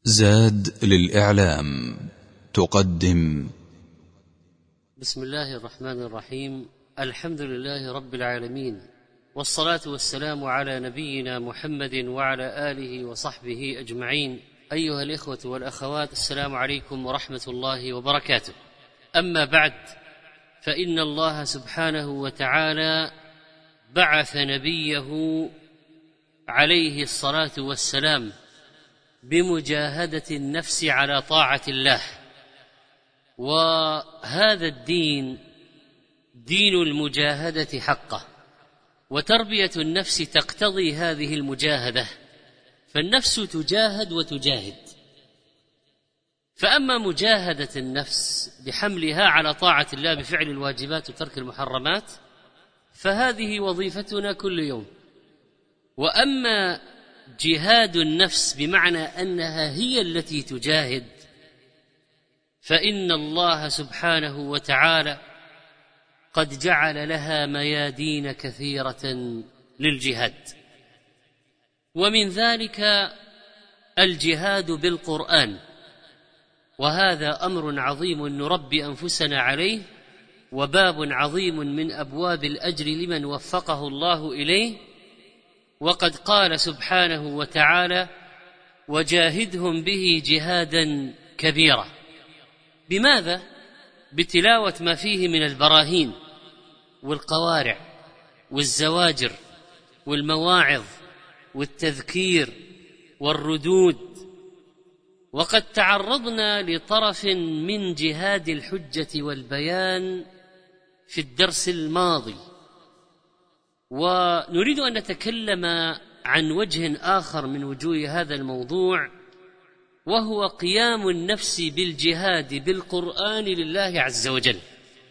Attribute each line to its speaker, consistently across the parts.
Speaker 1: زاد للإعلام تقدم.
Speaker 2: بسم الله الرحمن الرحيم. الحمد لله رب العالمين، والصلاة والسلام على نبينا محمد وعلى آله وصحبه أجمعين. أيها الإخوة والأخوات، السلام عليكم ورحمة الله وبركاته. أما بعد، فإن الله سبحانه وتعالى بعث نبيه عليه الصلاة والسلام بمجاهدة النفس على طاعة الله، وهذا الدين دين المجاهدة حقه، وتربية النفس تقتضي هذه المجاهدة، فالنفس تجاهد وتجاهد. فأما مجاهدة النفس بحملها على طاعة الله بفعل الواجبات وترك المحرمات فهذه وظيفتنا كل يوم. وأما جهاد النفس بمعنى أنها هي التي تجاهد، فإن الله سبحانه وتعالى قد جعل لها ميادين كثيرة للجهاد، ومن ذلك الجهاد بالقرآن، وهذا أمر عظيم نربي أنفسنا عليه، وباب عظيم من أبواب الأجر لمن وفقه الله إليه. وقد قال سبحانه وتعالى: وجاهدهم به جهادا كبيرا. بماذا؟ بتلاوة ما فيه من البراهين والقوارع والزواجر والمواعظ والتذكير والردود. وقد تعرضنا لطرف من جهاد الحجة والبيان في الدرس الماضي، ونريد أن نتكلم عن وجه آخر من وجوه هذا الموضوع، وهو قيام النفس بالجهاد بالقرآن لله عز وجل.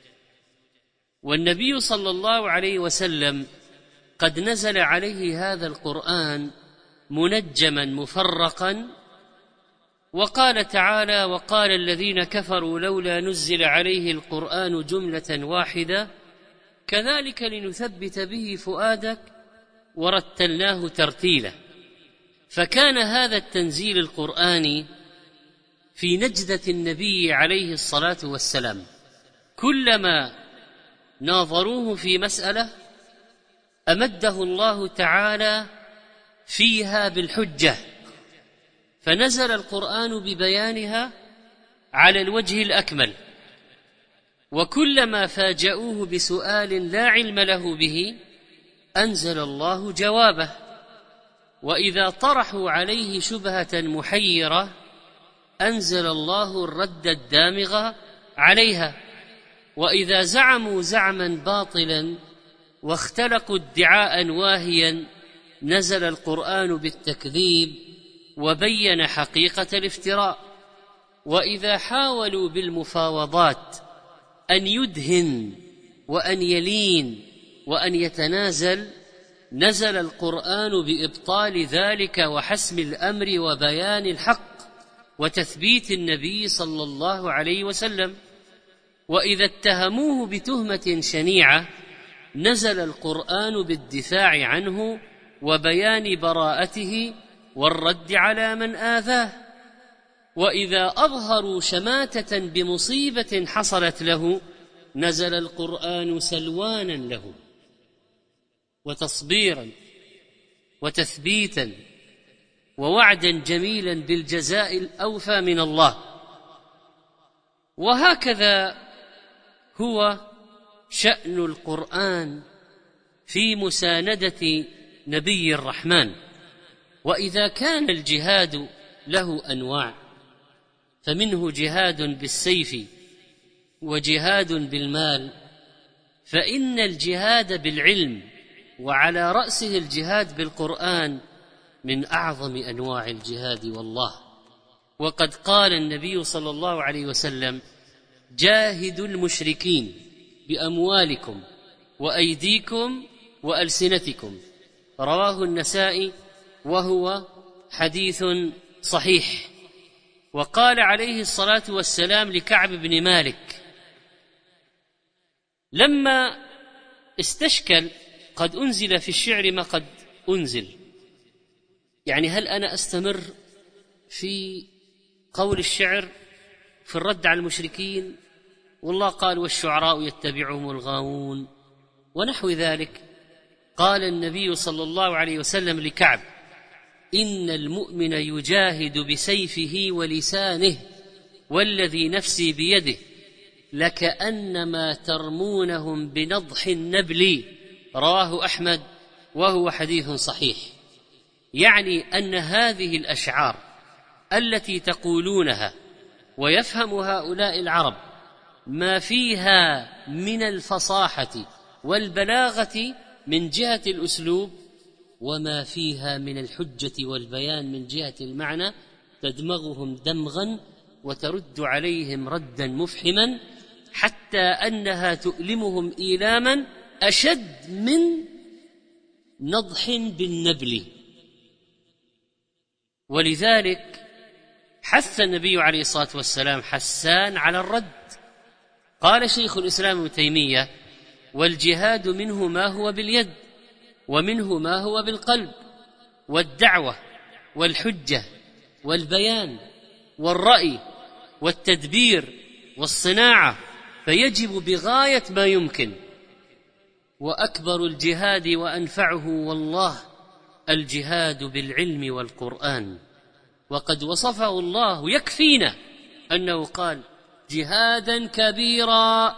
Speaker 2: والنبي صلى الله عليه وسلم قد نزل عليه هذا القرآن منجما مفرقا، وقال تعالى: وقال الذين كفروا لولا نزل عليه القرآن جملة واحدة كذلك لنثبت به فؤادك ورتلناه ترتيلا. فكان هذا التنزيل القرآني في نجدة النبي عليه الصلاة والسلام، كلما ناظروه في مسألة أمده الله تعالى فيها بالحجة، فنزل القرآن ببيانها على الوجه الأكمل. وكلما فاجأوه بسؤال لا علم له به أنزل الله جوابه، وإذا طرحوا عليه شبهة محيرة أنزل الله الرد الدامغ عليها، وإذا زعموا زعما باطلا واختلقوا ادعاء واهيا نزل القرآن بالتكذيب وبين حقيقة الافتراء. وإذا حاولوا بالمفاوضات أن يدهن وأن يلين وأن يتنازل نزل القرآن بإبطال ذلك وحسم الأمر وبيان الحق وتثبيت النبي صلى الله عليه وسلم. وإذا اتهموه بتهمة شنيعة نزل القرآن بالدفاع عنه وبيان براءته والرد على من آذاه. وإذا أظهروا شماتة بمصيبة حصلت له نزل القرآن سلوانا له وتصبيرا وتثبيتا ووعدا جميلا بالجزاء الأوفى من الله. وهكذا هو شأن القرآن في مساندة نبي الرحمن. وإذا كان الجهاد له أنواع، فمنه جهاد بالسيف وجهاد بالمال، فإن الجهاد بالعلم وعلى رأسه الجهاد بالقرآن من أعظم أنواع الجهاد والله. وقد قال النبي صلى الله عليه وسلم: جاهدوا المشركين بأموالكم وأيديكم وألسنتكم، رواه النسائي وهو حديث صحيح. وقال عليه الصلاة والسلام لكعب بن مالك لما استشكل: قد أنزل في الشعر ما قد أنزل، يعني هل أنا أستمر في قول الشعر في الرد على المشركين، والله قال والشعراء يتبعهم الغاوون ونحو ذلك. قال النبي صلى الله عليه وسلم لكعب: إن المؤمن يجاهد بسيفه ولسانه والذي نفسي بيده لكأنما ترمونهم بنضح النبل. رواه أحمد وهو حديث صحيح. يعني أن هذه الأشعار التي تقولونها ويفهم هؤلاء العرب ما فيها من الفصاحة والبلاغة من جهة الأسلوب، وما فيها من الحجة والبيان من جهة المعنى، تدمغهم دمغا وترد عليهم ردا مفحما، حتى أنها تؤلمهم إيلاما أشد من نضح بالنبل. ولذلك حث النبي عليه الصلاة والسلام حسان على الرد. قال شيخ الإسلام ابن تيمية: والجهاد منه ما هو باليد، ومنه ما هو بالقلب، والدعوة والحجة والبيان والرأي والتدبير والصناعة، فيجب بغاية ما يمكن. وأكبر الجهاد وأنفعه والله الجهاد بالعلم والقرآن، وقد وصفه الله، يكفينا أنه قال جهادا كبيرا،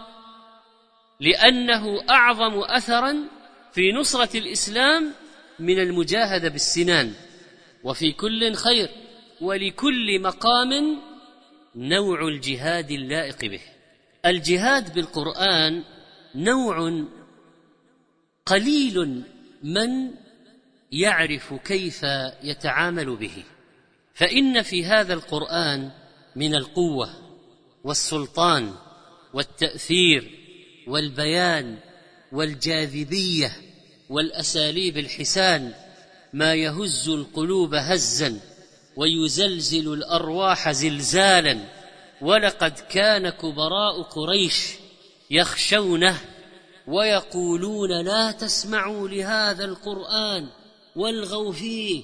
Speaker 2: لأنه أعظم أثرا في نصرة الإسلام من المجاهدة بالسنان. وفي كل خير، ولكل مقام نوع الجهاد اللائق به. الجهاد بالقرآن نوع قليل من يعرف كيف يتعامل به، فإن في هذا القرآن من القوة والسلطان والتأثير والبيان والجاذبية والأساليب الحسان ما يهز القلوب هزا ويزلزل الأرواح زلزالا. ولقد كان كبراء قريش يخشونه ويقولون: لا تسمعوا لهذا القرآن والغوا فيه،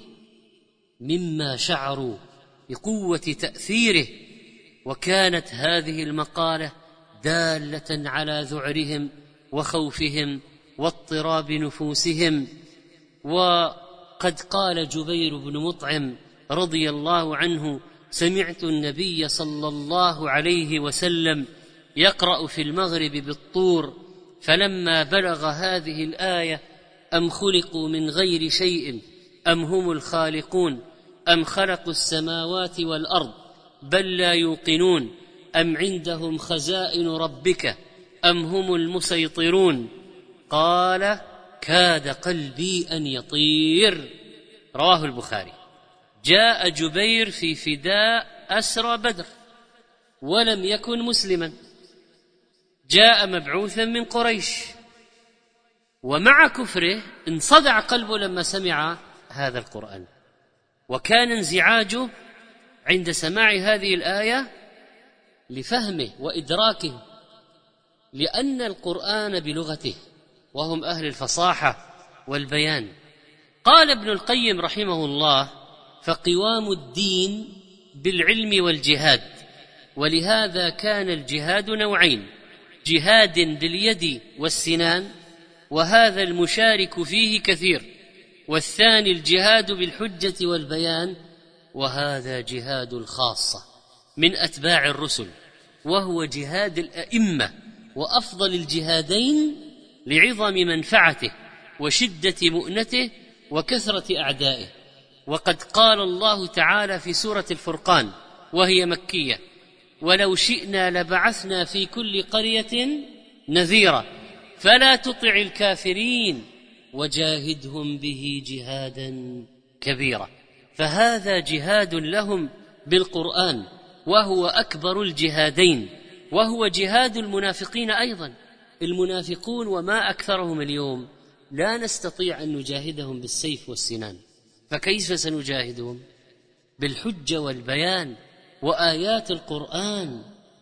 Speaker 2: مما شعروا بقوة تأثيره. وكانت هذه المقالة دالة على ذعرهم وخوفهم واضطراب نفوسهم. وقد قال جبير بن مطعم رضي الله عنه: سمعت النبي صلى الله عليه وسلم يقرأ في المغرب بالطور، فلما بلغ هذه الآية: أم خلقوا من غير شيء أم هم الخالقون أم خلقوا السماوات والأرض بل لا يوقنون أم عندهم خزائن ربك أم هم المسيطرون، قال: كاد قلبي أن يطير. رواه البخاري. جاء جبير في فداء أسرى بدر ولم يكن مسلما، جاء مبعوثا من قريش، ومع كفره انصدع قلبه لما سمع هذا القرآن. وكان انزعاجه عند سماع هذه الآية لفهمه وإدراكه، لأن القرآن بلغته وهم أهل الفصاحة والبيان. قال ابن القيم رحمه الله: فقوام الدين بالعلم والجهاد. ولهذا كان الجهاد نوعين: جهاد باليد والسنان، وهذا المشارك فيه كثير، والثاني الجهاد بالحجة والبيان، وهذا جهاد الخاصة من أتباع الرسل، وهو جهاد الأئمة، وأفضل الجهادين لعظم منفعته وشدة مؤنته وكثرة أعدائه. وقد قال الله تعالى في سورة الفرقان وهي مكية: ولو شئنا لبعثنا في كل قرية نذيرا فلا تطع الكافرين وجاهدهم به جهادا كبيرا. فهذا جهاد لهم بالقرآن، وهو أكبر الجهادين، وهو جهاد المنافقين أيضا. المنافقون وما أكثرهم اليوم لا نستطيع أن نجاهدهم بالسيف والسنان، فكيف سنجاهدهم؟ بالحجة والبيان وآيات القرآن.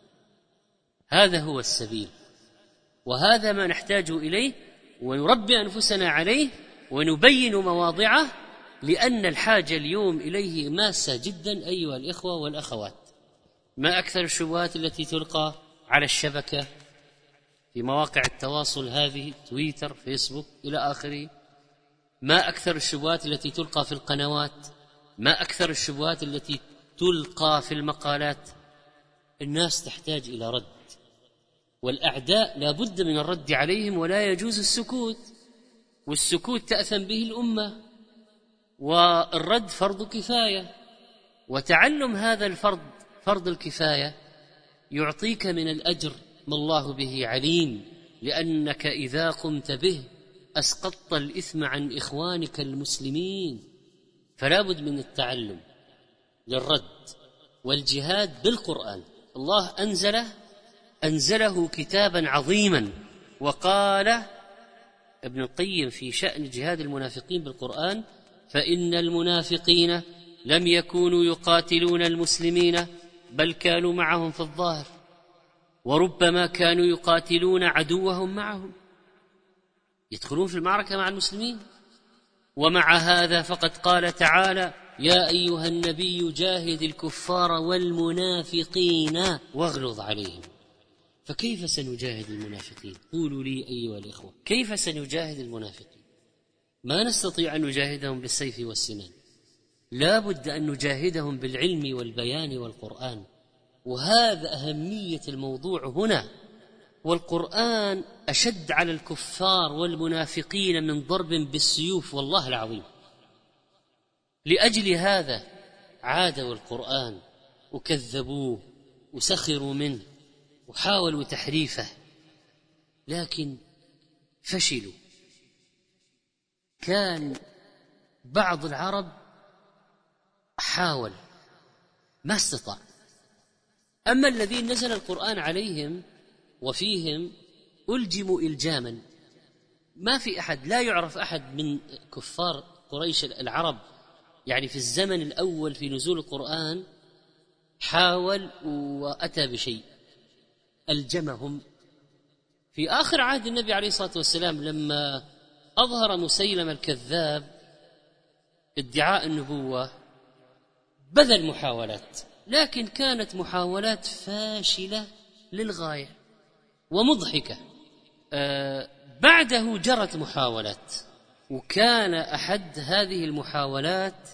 Speaker 2: هذا هو السبيل، وهذا ما نحتاج إليه، ونربي أنفسنا عليه ونبين مواضعه، لأن الحاجة اليوم إليه ماسة جدا أيها الإخوة والأخوات. ما أكثر الشبهات التي تلقى على الشبكة في مواقع التواصل هذه، تويتر، فيسبوك إلى آخره؟ ما أكثر الشبهات التي تلقى في القنوات؟ ما أكثر الشبهات التي تلقى في المقالات؟ الناس تحتاج إلى رد، والأعداء لا بد من الرد عليهم، ولا يجوز السكوت، والسكوت تأثم به الأمة، والرد فرض كفاية. وتعلم هذا الفرض، فرض الكفاية، يعطيك من الأجر ما الله به عليم، لأنك إذا قمت به أسقطت الإثم عن إخوانك المسلمين. فلا بد من التعلم للرد والجهاد بالقرآن. الله أنزله كتابا عظيما. وقال ابن القيم في شأن جهاد المنافقين بالقرآن: فإن المنافقين لم يكونوا يقاتلون المسلمين، بل كانوا معهم في الظاهر، وربما كانوا يقاتلون عدوهم معهم، يدخلون في المعركة مع المسلمين. ومع هذا فقد قال تعالى: يا أيها النبي جاهد الكفار والمنافقين واغلظ عليهم. فكيف سنجاهد المنافقين؟ قولوا لي أيها الإخوة، كيف سنجاهد المنافقين؟ ما نستطيع أن نجاهدهم بالسيف والسنان، لا بد أن نجاهدهم بالعلم والبيان والقرآن. وهذا أهمية الموضوع هنا. والقرآن أشد على الكفار والمنافقين من ضرب بالسيوف، والله العظيم. لأجل هذا عادوا القرآن وكذبوه وسخروا منه وحاولوا تحريفه، لكن فشلوا. كان بعض العرب حاول، ما استطاع. أما الذين نزل القرآن عليهم وفيهم ألجموا إلجاما، ما في أحد، لا يعرف أحد من كفار قريش العرب يعني في الزمن الأول في نزول القرآن حاول وأتى بشيء، ألجمهم. في آخر عهد النبي عليه الصلاة والسلام لما أظهر مسيلمة الكذاب ادعاء النبوة بذل محاولات، لكن كانت محاولات فاشلة للغاية ومضحكة. بعده جرت محاولات، وكان أحد هذه المحاولات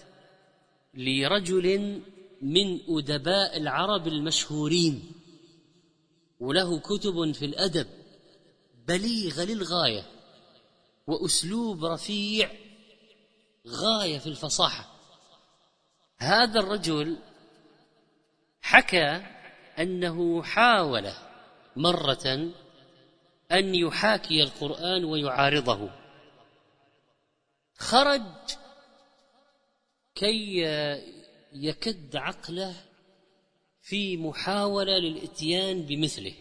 Speaker 2: لرجل من أدباء العرب المشهورين، وله كتب في الأدب بليغة للغاية وأسلوب رفيع غاية في الفصاحة. هذا الرجل حكى أنه حاول مرة أن يحاكي القرآن ويعارضه، خرج كي يكد عقله في محاولة للإتيان بمثله،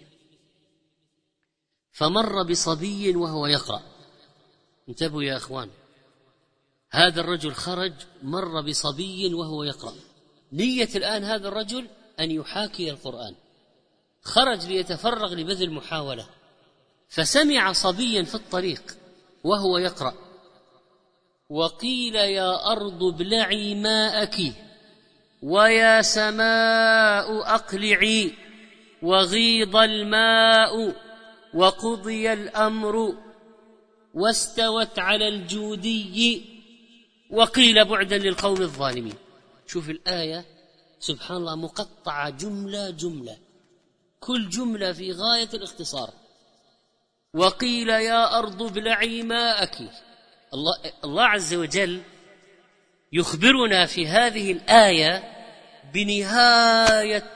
Speaker 2: فمر بصبي وهو يقرأ. انتبهوا يا أخوان، هذا الرجل خرج مر بصبي وهو يقرأ. نية الآن هذا الرجل أن يحاكي القرآن، خرج ليتفرغ لبذل محاولة، فسمع صبيا في الطريق وهو يقرأ: وقيل يا أرض ابلعي ماءك ويا سماء أقلعي وغيض الماء وقضي الأمر واستوت على الجودي وقيل بعدا للقوم الظالمين. شوف الآية سبحان الله مقطعة جملة جملة، كل جملة في غاية الاختصار. وقيل يا أرض ابلعي ماءك. الله عز وجل يخبرنا في هذه الآية بنهاية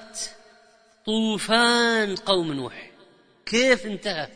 Speaker 2: طوفان قوم نوح، كيف انتهى.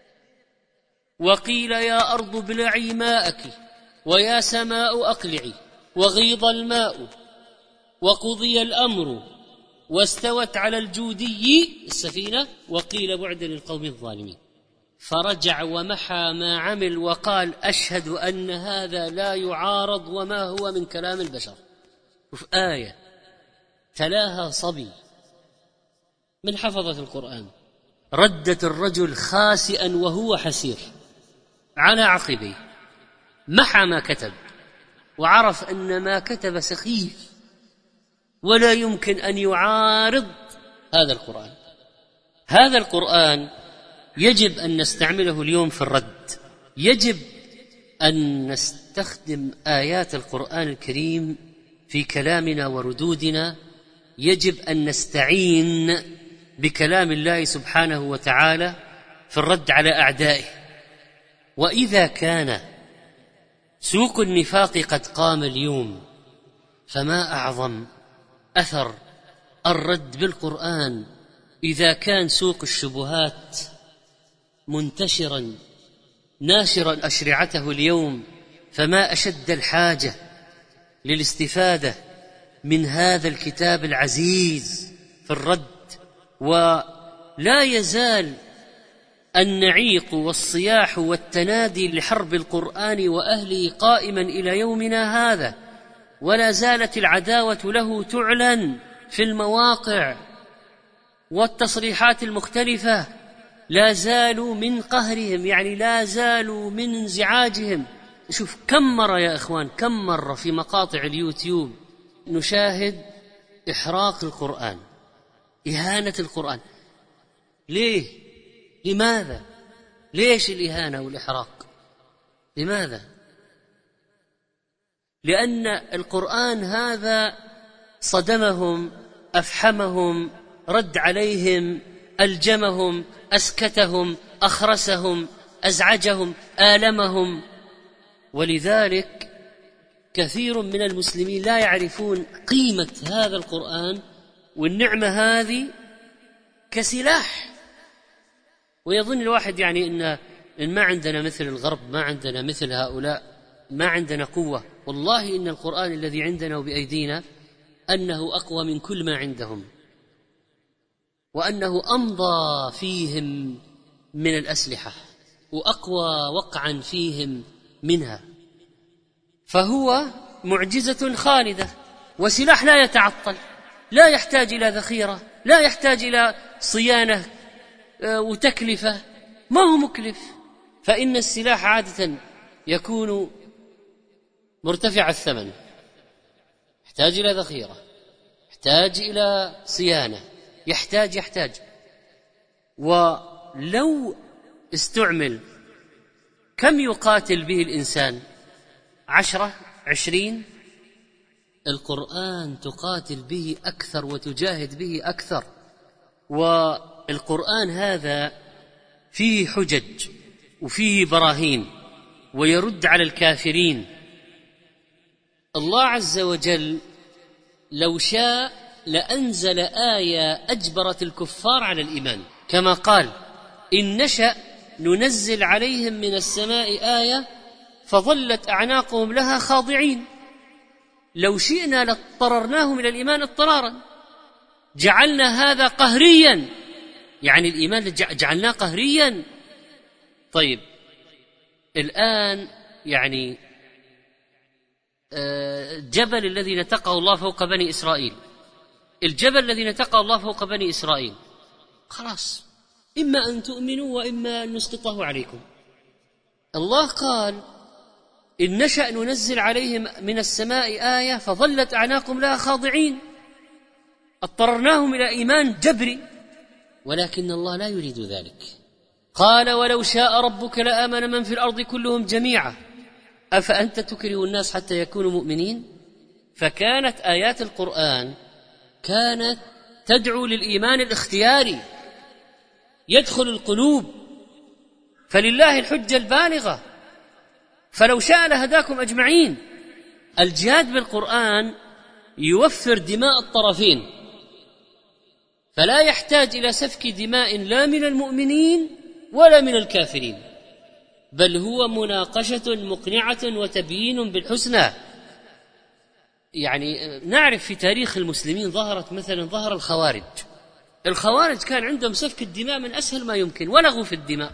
Speaker 2: وقيل يا أرض ابلعي ماءك ويا سماء أقلعي وغيض الماء وقضي الأمر واستوت على الجودي السفينة وقيل بعدا للقوم الظالمين. فرجع ومحى ما عمل وقال: أشهد أن هذا لا يعارض وما هو من كلام البشر. وفي آية تلاها صبي من حفظة القرآن، ردت الرجل خاسئا وهو حسير على عقبيه، محى ما كتب وعرف أن ما كتب سخيف ولا يمكن أن يعارض هذا القرآن يجب أن نستعمله اليوم في الرد. يجب أن نستخدم آيات القرآن الكريم في كلامنا وردودنا. يجب أن نستعين بكلام الله سبحانه وتعالى في الرد على أعدائه. وإذا كان سوق النفاق قد قام اليوم، فما أعظم أثر الرد بالقرآن إذا كان سوق الشبهات منتشرا ناشرا أشرعته اليوم. فما أشد الحاجة للاستفادة من هذا الكتاب العزيز في الرد. ولا يزال النعيق والصياح والتنادي لحرب القرآن وأهله قائما إلى يومنا هذا، ولا زالت العداوة له تعلن في المواقع والتصريحات المختلفة. لا زالوا من قهرهم، يعني لا زالوا من انزعاجهم. شوف كم مرة يا إخوان، كم مرة في مقاطع اليوتيوب نشاهد إحراق القرآن، إهانة القرآن. ليه؟ لماذا؟ ليش الإهانة والإحراق؟ لماذا؟ لأن القرآن هذا صدمهم، أفحمهم، رد عليهم، ألجمهم، أسكتهم، أخرسهم، أزعجهم، آلمهم. ولذلك كثير من المسلمين لا يعرفون قيمة هذا القرآن والنعمة هذه كسلاح. ويظن الواحد يعني إن ما عندنا مثل الغرب، ما عندنا مثل هؤلاء، ما عندنا قوة. والله إن القرآن الذي عندنا وبأيدينا أنه أقوى من كل ما عندهم، وأنه أمضى فيهم من الأسلحة وأقوى وقعا فيهم منها. فهو معجزة خالدة وسلاح لا يتعطل، لا يحتاج إلى ذخيرة، لا يحتاج إلى صيانة وتكلفة، ما هو مكلف. فإن السلاح عادة يكون مرتفع الثمن، يحتاج إلى ذخيرة، يحتاج إلى صيانة، يحتاج. ولو استعمل كم يقاتل به الإنسان؟ 10 20. القرآن تقاتل به أكثر وتجاهد به أكثر. والقرآن هذا فيه حجج وفيه براهين ويرد على الكافرين. الله عز وجل لو شاء لأنزل آية أجبرت الكفار على الإيمان، كما قال: إن نشأ ننزل عليهم من السماء آية فظلت أعناقهم لها خاضعين. لو شئنا لاضطررناهم إلى الإيمان اضطرارا، جعلنا هذا قهريا، يعني الإيمان جعلناه قهريا. طيب الآن يعني الجبل الذي نتقه الله فوق بني إسرائيل، الجبل الذي نتقه الله فوق بني إسرائيل، خلاص إما أن تؤمنوا وإما أن نسقطه عليكم. الله قال: إن نشأ ننزل عليهم من السماء آية فظلت أعناقهم لها خاضعين. اضطررناهم إلى إيمان جبري، ولكن الله لا يريد ذلك. قال: ولو شاء ربك لآمن من في الأرض كلهم جميعا أفأنت تكره الناس حتى يكونوا مؤمنين. فكانت آيات القرآن كانت تدعو للإيمان الاختياري، يدخل القلوب، فلله الحجة البالغة، فلو شاء لهداكم أجمعين. الجهاد بالقرآن يوفر دماء الطرفين، فلا يحتاج إلى سفك دماء لا من المؤمنين ولا من الكافرين، بل هو مناقشة مقنعة وتبيين بالحسنى. يعني نعرف في تاريخ المسلمين ظهر الخوارج كان عندهم سفك الدماء من أسهل ما يمكن، ولغوا في الدماء،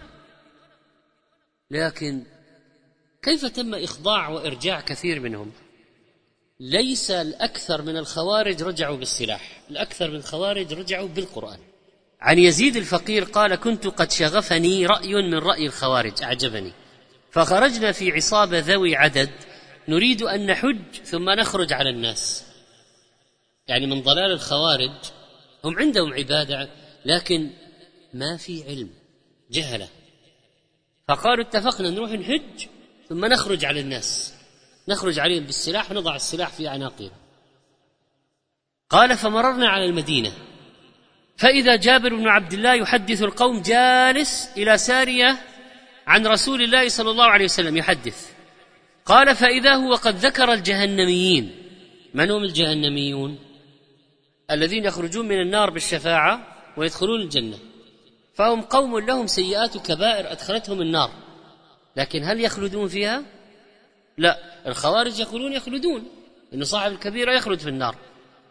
Speaker 2: لكن كيف تم إخضاع وإرجاع كثير منهم؟ ليس الأكثر من الخوارج رجعوا بالسلاح، الأكثر من الخوارج رجعوا بالقرآن. عن يزيد الفقير قال: كنت قد شغفني رأي من رأي الخوارج أعجبني، فخرجنا في عصابة ذوي عدد نريد أن نحج ثم نخرج على الناس. يعني من ضلال الخوارج هم عندهم عبادة لكن ما في علم، جهلة. فقالوا اتفقنا نروح نحج ثم نخرج على الناس، نخرج عليهم بالسلاح ونضع السلاح في أعناقهم. قال فمررنا على المدينة فإذا جابر بن عبد الله يحدث القوم جالس إلى سارية عن رسول الله صلى الله عليه وسلم يحدث. قال فإذا هو قد ذكر الجهنميين. من هم الجهنميون؟ الذين يخرجون من النار بالشفاعة ويدخلون الجنة، فهم قوم لهم سيئات كبائر أدخلتهم النار، لكن هل يخلدون فيها؟ لا، الخوارج يقولون يخلدون، إن صاحب الكبيرة يخلد في النار.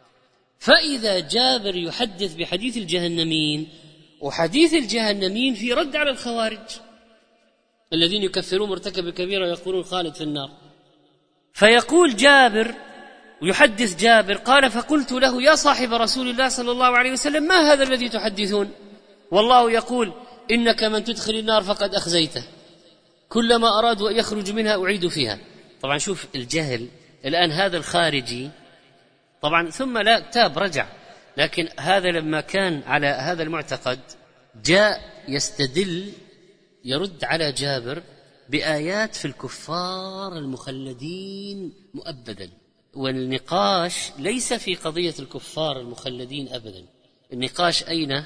Speaker 2: فإذا جابر يحدث بحديث الجهنميين، وحديث الجهنميين في رد على الخوارج الذين يكفرون مرتكب الكبيرة ويقولون خالد في النار. فيقول جابر ويحدث جابر قال فقلت له يا صاحب رسول الله صلى الله عليه وسلم ما هذا الذي تحدثون؟ والله يقول إنك من تدخل النار فقد أخزيته، كلما أرادوا أن يخرج منها أعيد فيها. طبعا شوف الجهل الآن، هذا الخارجي طبعا ثم لا تاب رجع، لكن هذا لما كان على هذا المعتقد جاء يستدل يرد على جابر بآيات في الكفار المخلدين مؤبدا. والنقاش ليس في قضية الكفار المخلدين أبدا، النقاش أين؟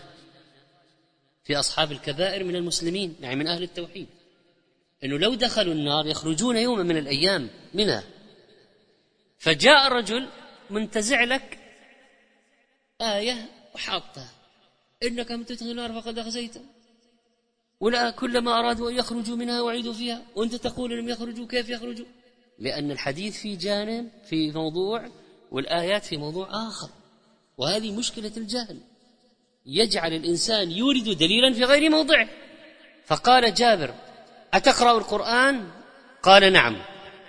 Speaker 2: في أصحاب الكبائر من المسلمين، يعني من أهل التوحيد، أنه لو دخلوا النار يخرجون يوما من الأيام منها. فجاء الرجل منتزع لك آية وحاطها إنك من تدخل النار فقد أخزيته، ولا كلما أرادوا أن يخرجوا منها وعيدوا فيها، وأنت تقول لم يخرجوا، كيف يخرجوا؟ لأن الحديث في جانب في موضوع والآيات في موضوع آخر، وهذه مشكلة الجهل، يجعل الإنسان يورد دليلا في غير موضعه. فقال جابر أتقرأ القرآن؟ قال نعم.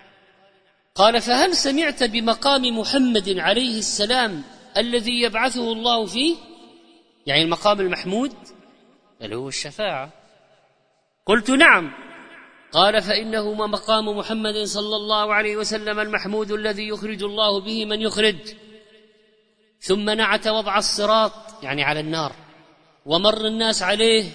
Speaker 2: قال فهل سمعت بمقام محمد عليه السلام الذي يبعثه الله فيه؟ يعني المقام المحمود اللي هو الشفاعة. قلت نعم. قال فإنه مقام محمد صلى الله عليه وسلم المحمود الذي يخرج الله به من يخرج. ثم نعت وضع الصراط يعني على النار ومر الناس عليه.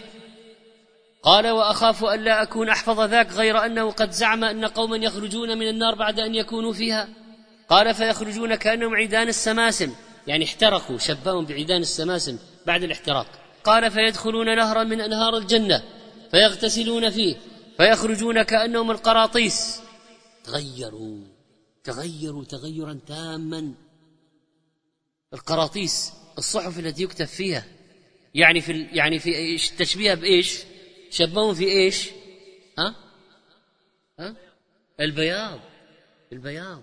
Speaker 2: قال وأخاف أن لا أكون أحفظ ذاك غير أنه قد زعم أن قوما يخرجون من النار بعد أن يكونوا فيها. قال فيخرجون كأنهم عيدان السماسم، يعني احترقوا، شبههم بعيدان السماسم بعد الاحتراق. قال فيدخلون نهرا من أنهار الجنة فيغتسلون فيه فيخرجون كأنهم القراطيس. تغيروا تغيرا تاما. القراطيس الصحف التي يكتب فيها، يعني في إيش تشبيها بإيش؟ شبههم في إيش؟ البياض.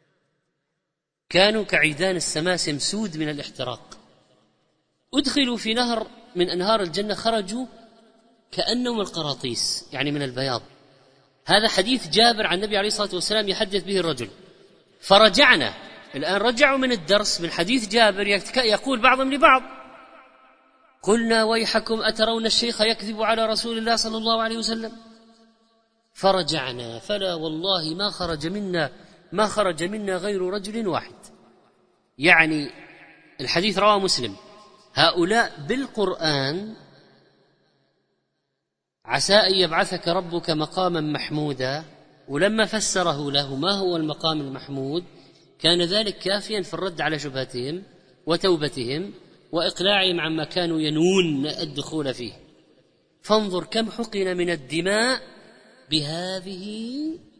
Speaker 2: كانوا كعيدان السماسم سود من الاحتراق. أدخلوا في نهر من أنهار الجنة خرجوا كأنهم القراطيس، يعني من البياض. هذا حديث جابر عن النبي عليه الصلاة والسلام يحدث به الرجل. فرجعنا الآن، رجعوا من الدرس من حديث جابر يقول بعضهم لبعض قلنا ويحكم أترون الشيخ يكذب على رسول الله صلى الله عليه وسلم؟ فرجعنا فلا والله ما خرج منا غير رجل واحد. يعني الحديث رواه مسلم. هؤلاء بالقرآن عسى أن يبعثك ربك مقاما محمودا، ولما فسره له ما هو المقام المحمود كان ذلك كافيا في الرد على شبهتهم وتوبتهم وإقلاعهم عما كانوا ينوون الدخول فيه. فانظر كم حقن من الدماء بهذه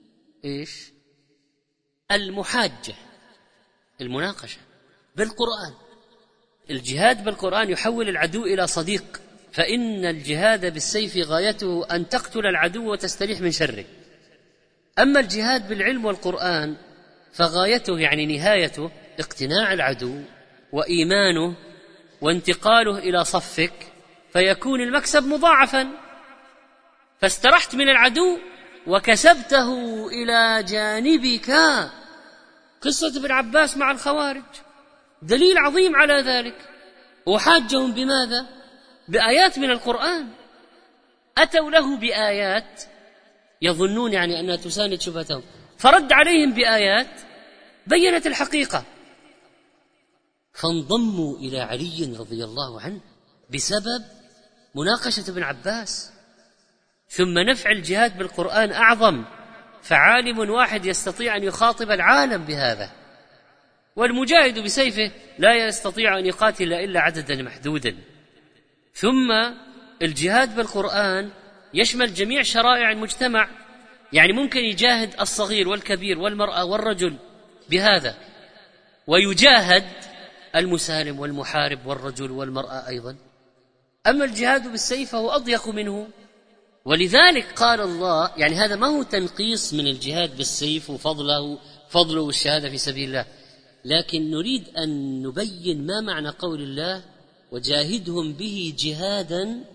Speaker 2: المحاجة، المناقشة بالقرآن. الجهاد بالقرآن يحول العدو إلى صديق، فإن الجهاد بالسيف غايته أن تقتل العدو وتستريح من شره. أما الجهاد بالعلم والقرآن فغايته يعني نهايته اقتناع العدو وإيمانه وانتقاله إلى صفك، فيكون المكسب مضاعفا، فاسترحت من العدو وكسبته إلى جانبك. قصة ابن عباس مع الخوارج دليل عظيم على ذلك. وحاجهم بماذا؟ بآيات من القرآن. أتوا له بآيات يظنون يعني أنها تساند شبهتهم، فرد عليهم بآيات بينت الحقيقة. فانضموا إلى علي رضي الله عنه بسبب مناقشة ابن عباس. ثم نفع الجهاد بالقرآن أعظم، فعالم واحد يستطيع أن يخاطب العالم بهذا، والمجاهد بسيفه لا يستطيع أن يقاتل إلا عددا محدودا. ثم الجهاد بالقرآن يشمل جميع شرائع المجتمع، يعني ممكن يجاهد الصغير والكبير والمرأة والرجل بهذا، ويجاهد المسالم والمحارب والرجل والمرأة أيضا. أما الجهاد بالسيف فهو أضيق منه، ولذلك قال الله، يعني هذا ما هو تنقيص من الجهاد بالسيف وفضله الشهادة في سبيل الله، لكن نريد أن نبين ما معنى قول الله وجاهدهم به جهادا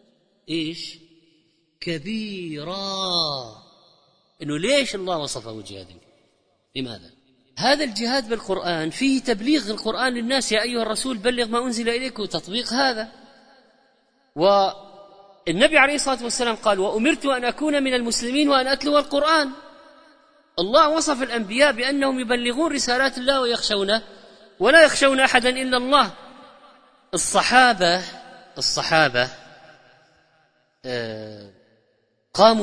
Speaker 2: كبيرا. إنه ليش الله وصفه جهادا؟ لماذا؟ هذا الجهاد بالقرآن فيه تبليغ القرآن للناس، يا أيها الرسول بلغ ما أنزل إليك، وتطبيق هذا. والنبي عليه الصلاة والسلام قال وأمرت أن أكون من المسلمين وأن أتلو القرآن. الله وصف الأنبياء بأنهم يبلغون رسالات الله ويخشونه، ولا يخشون أحدا إلا الله. الصحابة قاموا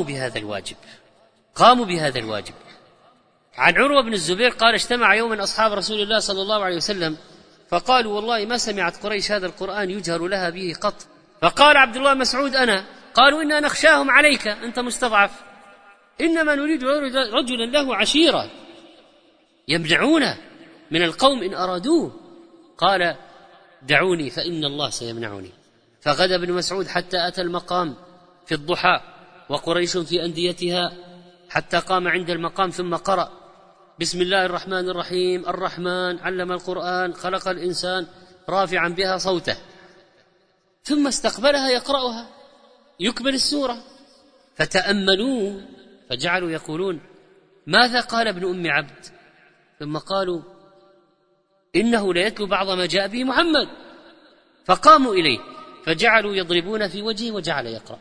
Speaker 2: بهذا الواجب. عن عروة بن الزبير قال اجتمع يوما أصحاب رسول الله صلى الله عليه وسلم فقالوا والله ما سمعت قريش هذا القرآن يجهر لها به قط. فقال عبد الله مسعود أنا. قالوا إنا نخشاهم عليك، أنت مستضعف، إنما نريد رجلا له عشيرة يمنعونه من القوم إن أرادوه. قال دعوني فإن الله سيمنعني. فغدا ابن مسعود حتى أتى المقام في الضحى وقريش في أنديتها، حتى قام عند المقام ثم قرأ بسم الله الرحمن الرحيم الرحمن علم القرآن خلق الإنسان، رافعا بها صوته، ثم استقبلها يقرأها يكمل السورة. فتأملوا فجعلوا يقولون ماذا قال ابن أم عبد؟ ثم قالوا إنه ليتلو بعض ما جاء به محمد. فقاموا إليه فجعلوا يضربون في وجهه وجعل يقرأ،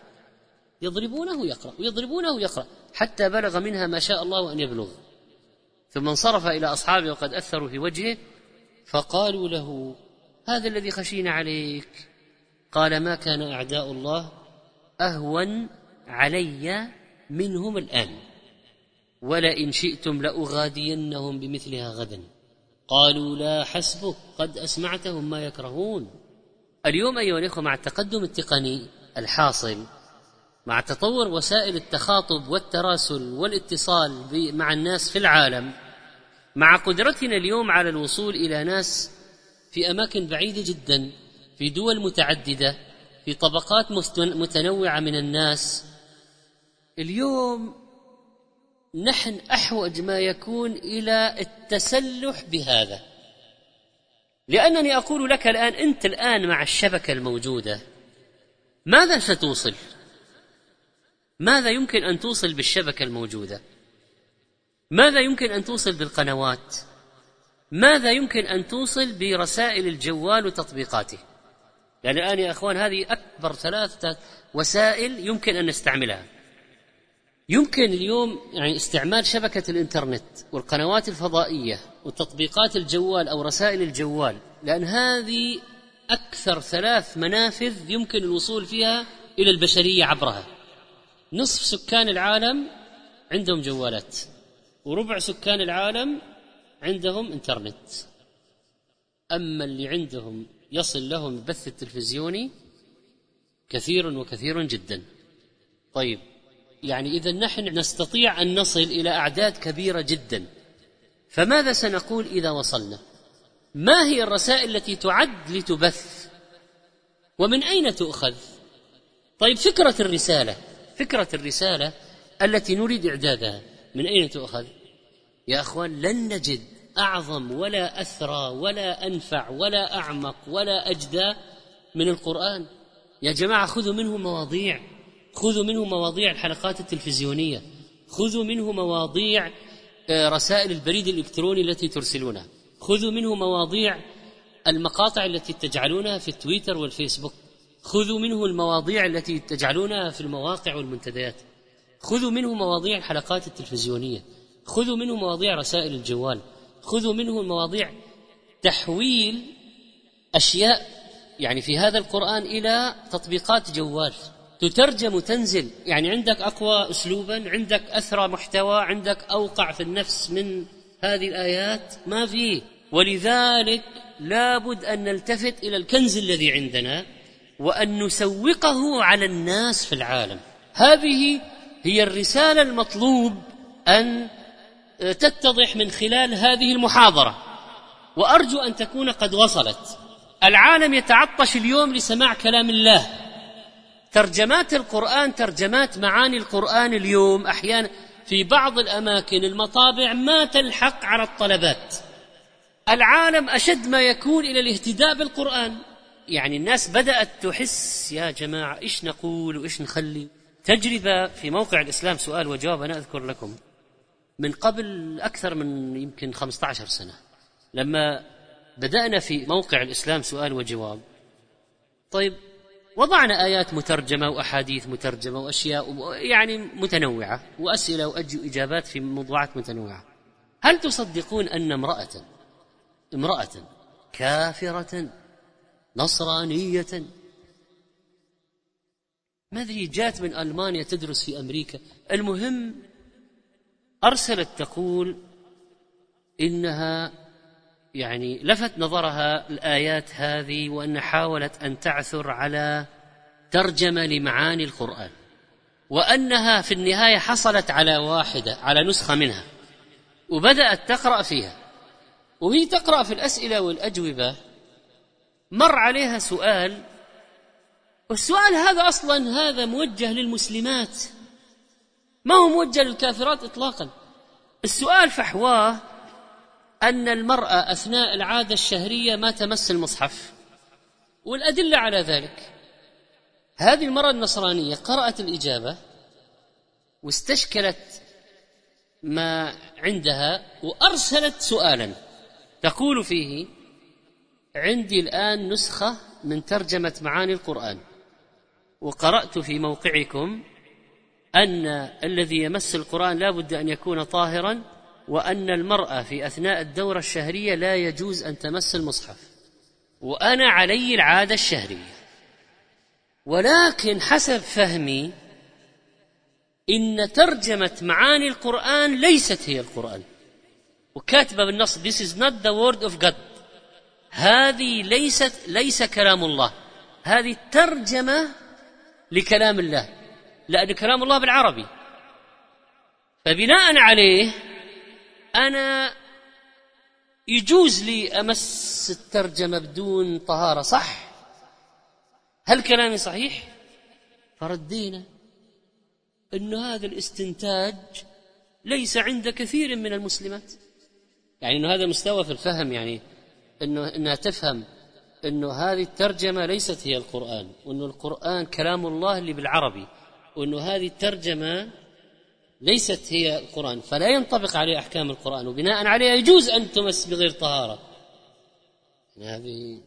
Speaker 2: يضربونه يقرأ حتى بلغ منها ما شاء الله أن يبلغ. ثم انصرف إلى أصحابه وقد أثروا في وجهه، فقالوا له هذا الذي خشينا عليك. قال ما كان أعداء الله أهون علي منهم الآن، ولئن شئتم لأغادينهم بمثلها غدا. قالوا لا حسبك قد أسمعتهم ما يكرهون. اليوم أيها الأخوة مع التقدم التقني الحاصل، مع تطور وسائل التخاطب والتراسل والاتصال مع الناس في العالم، مع قدرتنا اليوم على الوصول إلى ناس في أماكن بعيدة جدا، في دول متعددة، في طبقات متنوعة من الناس، اليوم نحن أحوج ما يكون إلى التسلح بهذا. لأنني أقول لك الآن، أنت الآن مع الشبكة الموجودة ماذا ستوصل؟ ماذا يمكن أن توصل بالشبكة الموجودة؟ ماذا يمكن أن توصل بالقنوات؟ ماذا يمكن أن توصل برسائل الجوال وتطبيقاته؟ لأن الآن يا أخوان هذه أكبر 3 وسائل يمكن أن نستعملها. يمكن اليوم يعني استعمال شبكة الإنترنت والقنوات الفضائية وتطبيقات الجوال أو رسائل الجوال، لأن هذه أكثر 3 منافذ يمكن الوصول فيها إلى البشرية عبرها. نصف سكان العالم عندهم جوالات، وربع سكان العالم عندهم إنترنت. أما اللي عندهم يصل لهم البث التلفزيوني كثير وكثير جدا. طيب يعني إذا نحن نستطيع أن نصل إلى أعداد كبيرة جدا، فماذا سنقول إذا وصلنا؟ ما هي الرسائل التي تعد لتبث؟ ومن أين تؤخذ؟ طيب فكرة الرسالة التي نريد إعدادها من أين تؤخذ؟ يا أخوان لن نجد أعظم ولا أثرى ولا أنفع ولا أعمق ولا أجدى من القرآن. يا جماعة خذوا منه مواضيع الحلقات التلفزيونية، خذوا منه مواضيع رسائل البريد الإلكتروني التي ترسلونها، خذوا منه مواضيع المقاطع التي تجعلونها في التويتر والفيسبوك، خذوا منه المواضيع التي تجعلونها في المواقع والمنتديات، خذوا منه مواضيع الحلقات التلفزيونية، خذوا منه مواضيع رسائل الجوال، خذوا منه المواضيع تحويل أشياء يعني في هذا القرآن إلى تطبيقات جوال تترجم وتنزل، يعني عندك أقوى أسلوبا، عندك أثرى محتوى، عندك أوقع في النفس من هذه الآيات ما فيه. ولذلك لابد أن نلتفت إلى الكنز الذي عندنا وأن نسوقه على الناس في العالم. هذه هي الرسالة المطلوب أن تتضح من خلال هذه المحاضرة، وأرجو أن تكون قد وصلت. العالم يتعطش اليوم لسماع كلام الله. ترجمات القرآن، ترجمات معاني القرآن اليوم أحيانا في بعض الأماكن المطابع ما تلحق على الطلبات. العالم أشد ما يكون إلى الاهتداء بالقرآن، يعني الناس بدأت تحس يا جماعة إيش نقول وإيش نخلي. تجربة في موقع الإسلام سؤال وجواب، أنا أذكر لكم من قبل أكثر من يمكن 15 سنة لما بدأنا في موقع الإسلام سؤال وجواب. طيب وضعنا آيات مترجمة وأحاديث مترجمة وأشياء يعني متنوعة وأسئلة وإجابات في موضوعات متنوعة. هل تصدقون أن امرأة كافرة نصرانية ما أدري جات من ألمانيا تدرس في أمريكا، المهم أرسلت تقول إنها يعني لفت نظرها الآيات هذه وأن حاولت أن تعثر على ترجمة لمعاني القرآن، وأنها في النهاية حصلت على نسخة منها وبدأت تقرأ فيها. وهي تقرأ في الأسئلة والأجوبة مر عليها سؤال، والسؤال هذا أصلا هذا موجه للمسلمات ما هو موجه للكافرات إطلاقا. السؤال فحواه أن المرأة أثناء العادة الشهرية ما تمس المصحف، والأدلة على ذلك. هذه المرأة النصرانية قرأت الإجابة واستشكلت ما عندها وأرسلت سؤالا تقول فيه: عندي الآن نسخة من ترجمة معاني القرآن، وقرأت في موقعكم أن الذي يمس القرآن لا بد أن يكون طاهرا، وأن المرأة في أثناء الدورة الشهرية لا يجوز أن تمس المصحف، وأنا علي العادة الشهرية، ولكن حسب فهمي إن ترجمة معاني القرآن ليست هي القرآن، وكاتبة بالنص This is not the word of God. هذه ليس كلام الله، هذه ترجمة لكلام الله، لأن كلام الله بالعربي. فبناء عليه أنا يجوز لي أمس الترجمة بدون طهارة، صح؟ هل كلامي صحيح؟ فردينا إنه هذا الاستنتاج ليس عند كثير من المسلمات، يعني إنه هذا مستوى في الفهم، يعني إنها تفهم إنه هذه الترجمة ليست هي القرآن، وإنه القرآن كلام الله اللي بالعربي، وإنه هذه الترجمة ليست هي القرآن، فلا ينطبق عليه أحكام القرآن، وبناء عليها يجوز أن تمس بغير طهارة. هذه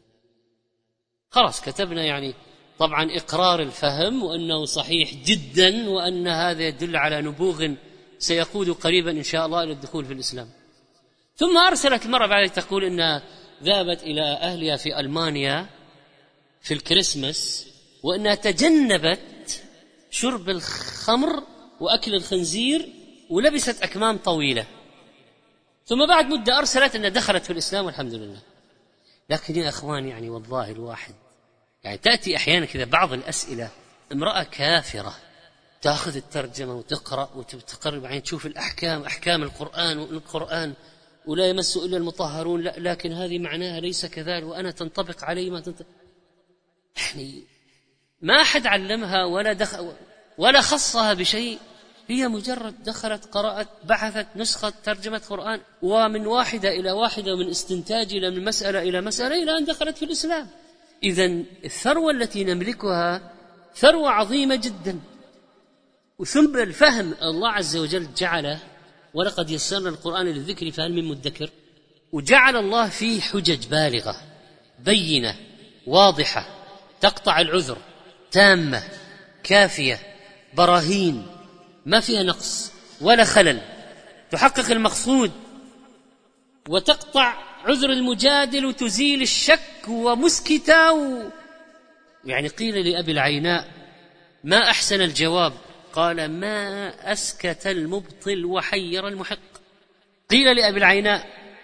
Speaker 2: خلاص كتبنا يعني طبعا إقرار الفهم وأنه صحيح جدا، وأن هذا يدل على نبوغ سيقود قريبا إن شاء الله إلى الدخول في الإسلام. ثم أرسلت المرة بعد تقول إنها ذهبت إلى أهلها في ألمانيا في الكريسماس، وأنها تجنبت شرب الخمر وأكل الخنزير ولبست أكمام طويلة. ثم بعد مدة أرسلت أنها دخلت في الإسلام والحمد لله. لكن يا أخوان يعني والله الواحد يعني تأتي أحيانا كذا بعض الأسئلة، امرأة كافرة تأخذ الترجمة وتقرأ وتقرب عين تشوف الأحكام، أحكام القرآن ولا يمس إلا المطهرون، لا لكن هذه معناها ليس كذلك، وأنا تنطبق علي ما تنطبق. يعني ما أحد علمها ولا خصها بشيء، هي مجرد دخلت قرأت بحثت نسخة ترجمة قرآن، ومن واحدة إلى واحدة ومن استنتاج إلى من مسألة إلى مسألة إلى أن دخلت في الإسلام. إذن الثروة التي نملكها ثروة عظيمة جدا. وثم الفهم الله عز وجل جعله ولقد يسرنا القرآن للذكر فهل من مدكر، وجعل الله فيه حجج بالغة بينة واضحة تقطع العذر، تامة كافية، براهين ما فيها نقص ولا خلل، تحقق المقصود وتقطع عذر المجادل تزيل الشك ومسكتا. يعني قيل لأبي العيناء: ما أحسن الجواب؟ قال: ما أسكت المبطل وحير المحق. قيل لأبي العيناء: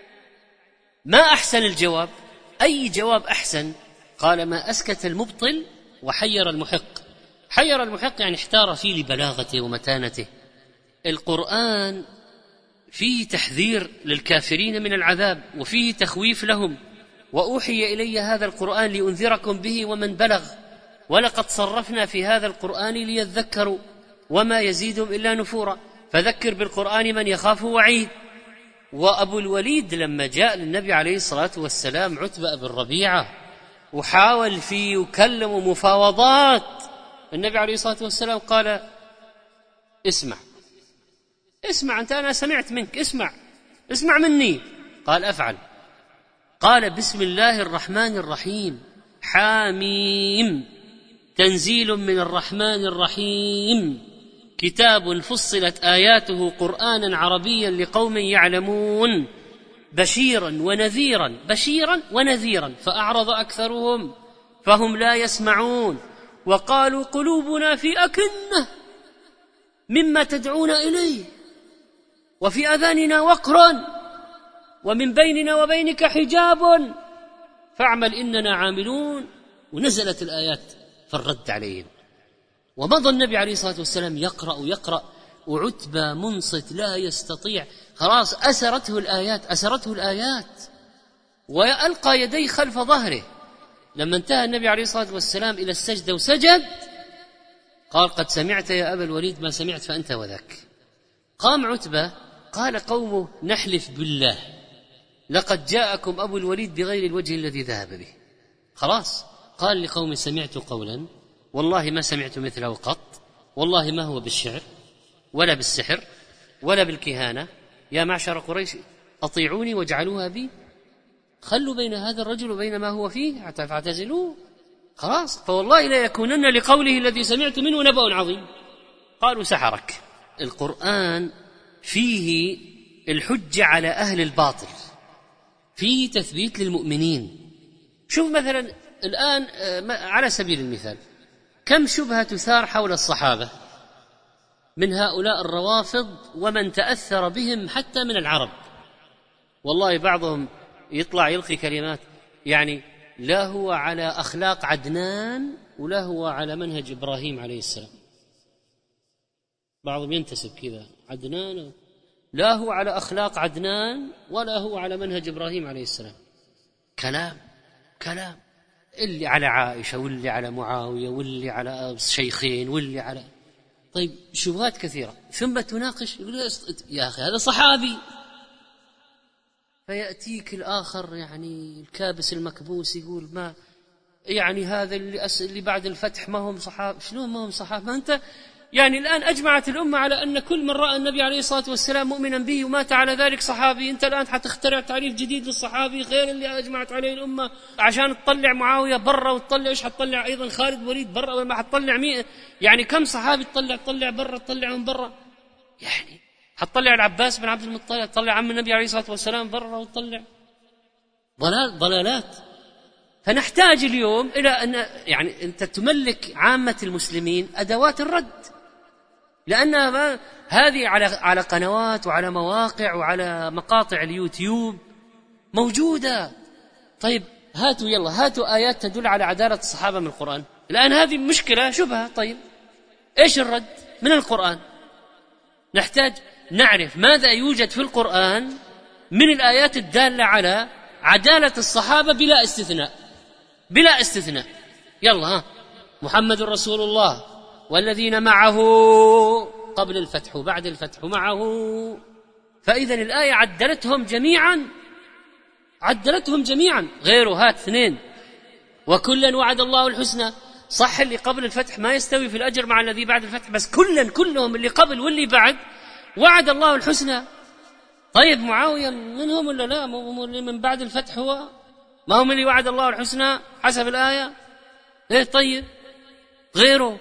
Speaker 2: ما أحسن الجواب؟ أي جواب أحسن؟ قال: ما أسكت المبطل وحير المحق. حير المحق يعني احتار فيه لبلاغته ومتانته. القرآن فيه تحذير للكافرين من العذاب وفيه تخويف لهم: وأوحي إلي هذا القرآن لأنذركم به ومن بلغ ولقد صرفنا في هذا القرآن ليذكروا وما يزيدهم إلا نفورا فذكر بالقرآن من يخاف وعيد. وأبو الوليد لما جاء للنبي عليه الصلاة والسلام عتبة بن ربيعة وحاول فيه يكلم مفاوضات، النبي عليه الصلاة والسلام قال: اسمع أنت، أنا سمعت منك، اسمع مني. قال: أفعل. قال: بسم الله الرحمن الرحيم، حاميم، تنزيل من الرحمن الرحيم، كتاب فصلت آياته قرآنا عربيا لقوم يعلمون، بشيرا ونذيرا فأعرض أكثرهم فهم لا يسمعون، وقالوا قلوبنا في أكنة مما تدعون إليه وفي آذاننا وقر ومن بيننا وبينك حجاب فاعمل إننا عاملون. ونزلت الآيات في الرد عليهم. ومضى النبي عليه الصلاة والسلام يقرأ وعتبة منصت لا يستطيع، خلاص أسرته الآيات وألقى يديه خلف ظهره. لما انتهى النبي عليه الصلاة والسلام إلى السجدة وسجد قال: قد سمعت يا أبا الوليد ما سمعت فأنت وذاك. قام عتبة قال قومه: نحلف بالله لقد جاءكم أبو الوليد بغير الوجه الذي ذهب به. خلاص قال لقوم: سمعت قولا والله ما سمعت مثله قط، والله ما هو بالشعر ولا بالسحر ولا بالكهانة، يا معشر قريش أطيعوني واجعلوها بي، خلوا بين هذا الرجل وبين ما هو فيه فاعتزلوه. خلاص فوالله لا يكونن لقوله الذي سمعت منه نبأ عظيم. قالوا: سحرك. القرآن فيه الحجة على أهل الباطل، فيه تثبيت للمؤمنين. شوف مثلا الآن على سبيل المثال كم شبهة تثار حول الصحابة من هؤلاء الروافض ومن تأثر بهم حتى من العرب. والله بعضهم يطلع يلقي كلمات يعني لا هو على أخلاق عدنان ولا هو على منهج إبراهيم عليه السلام. بعضهم ينتسب كذا عدنان، لا هو على أخلاق عدنان ولا هو على منهج إبراهيم عليه السلام. كلام اللي على عائشة واللي على معاوية واللي على الشيخين واللي على طيب شبهات كثيرة، ثم تناقش يقول يا أخي هذا صحابي. فيأتيك الآخر يعني الكابس المكبوس يقول ما يعني هذا اللي بعد الفتح ما هم صحابة. شلون ما هم صحابة؟ ما أنت يعني الآن أجمعت الأمة على أن كل من رأى النبي عليه الصلاة والسلام مؤمنا به ومات على ذلك صحابي. أنت الآن حتخترع تعريف جديد للصحابي غير اللي أجمعت عليه الأمة عشان تطلع معاوية برا وتطلع إيش حتطلع أيضا خالد وليد برا، وما حتطلع يعني كم صحابي تطلع برا تطلعهم برا، يعني حتطلع العباس بن عبد المطلب تطلع عم النبي عليه الصلاة والسلام برا وتطلع ضلالات. فنحتاج اليوم إلى أن يعني أنت تملك عامة المسلمين أدوات الرد، لأن هذه على قنوات وعلى مواقع وعلى مقاطع اليوتيوب موجودة. طيب هاتوا آيات تدل على عدالة الصحابة من القرآن. الآن هذه مشكلة شبهة. طيب إيش الرد من القرآن؟ نحتاج نعرف ماذا يوجد في القرآن من الآيات الدالة على عدالة الصحابة بلا استثناء. يلا محمد رسول الله والذين معه قبل الفتح وبعد الفتح معه. فإذا الآية عدلتهم جميعا. غيره اثنين وكلا وعد الله الحسنى. صح اللي قبل الفتح ما يستوي في الأجر مع الذي بعد الفتح، بس كلهم اللي قبل واللي بعد وعد الله الحسنى. طيب معاوية منهم ولا لا؟ اللي من بعد الفتح هو ما هم اللي وعد الله الحسنى حسب الآية؟ طيب غيره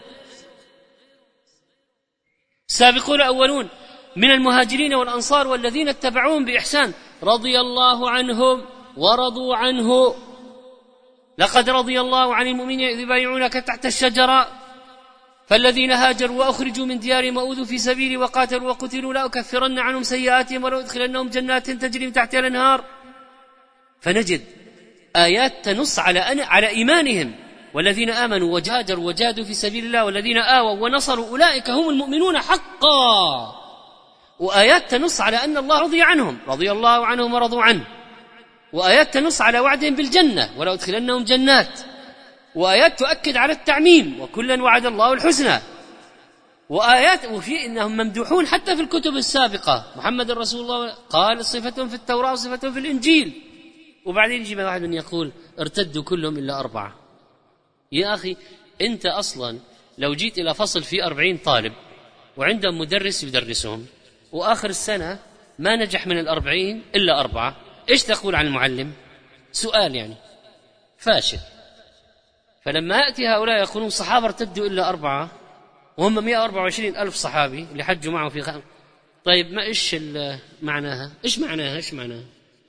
Speaker 2: السابقون الأولون من المهاجرين والأنصار والذين اتبعوهم بإحسان رضي الله عنهم ورضوا عنه. لقد رضي الله عن المؤمنين إذ يبايعونك تحت الشجرة فالذين هاجروا وأخرجوا من ديارهم وأوذوا في سبيلي وقاتلوا وقتلوا لأكفرن عنهم سيئاتهم ولأدخلنهم جنات تجري من تحتها الأنهار. فنجد آيات تنص على إيمانهم. والذين آمنوا وهاجروا وجاهدوا في سبيل الله والذين آووا ونصروا أولئك هم المؤمنون حقا. وآيات تنص على أن الله رضي عنهم، رضي الله عنهم ورضوا عنه. وآيات تنص على وعدهم بالجنة ولأدخلنهم جنات. وآيات تؤكد على التعميم وكلا وعد الله الحسنى. وآيات وفي إنهم ممدوحون حتى في الكتب السابقة. محمد رسول الله قال صفة في التوراة وصفة في الإنجيل. وبعدين يجي واحد من يقول ارتدوا كلهم إلا 4. يا أخي أنت أصلا لو جيت إلى فصل فيه 40 طالب وعندهم مدرس يدرسهم وآخر السنة ما نجح من 40 إلا 4، إيش تقول عن المعلم؟ سؤال يعني فاشل. فلما يأتي هؤلاء يقولون الصحابة ارتدوا إلا 4 وهم 124 ألف صحابي اللي حجوا معه في طيب ما إيش معناها؟ إيش معناها؟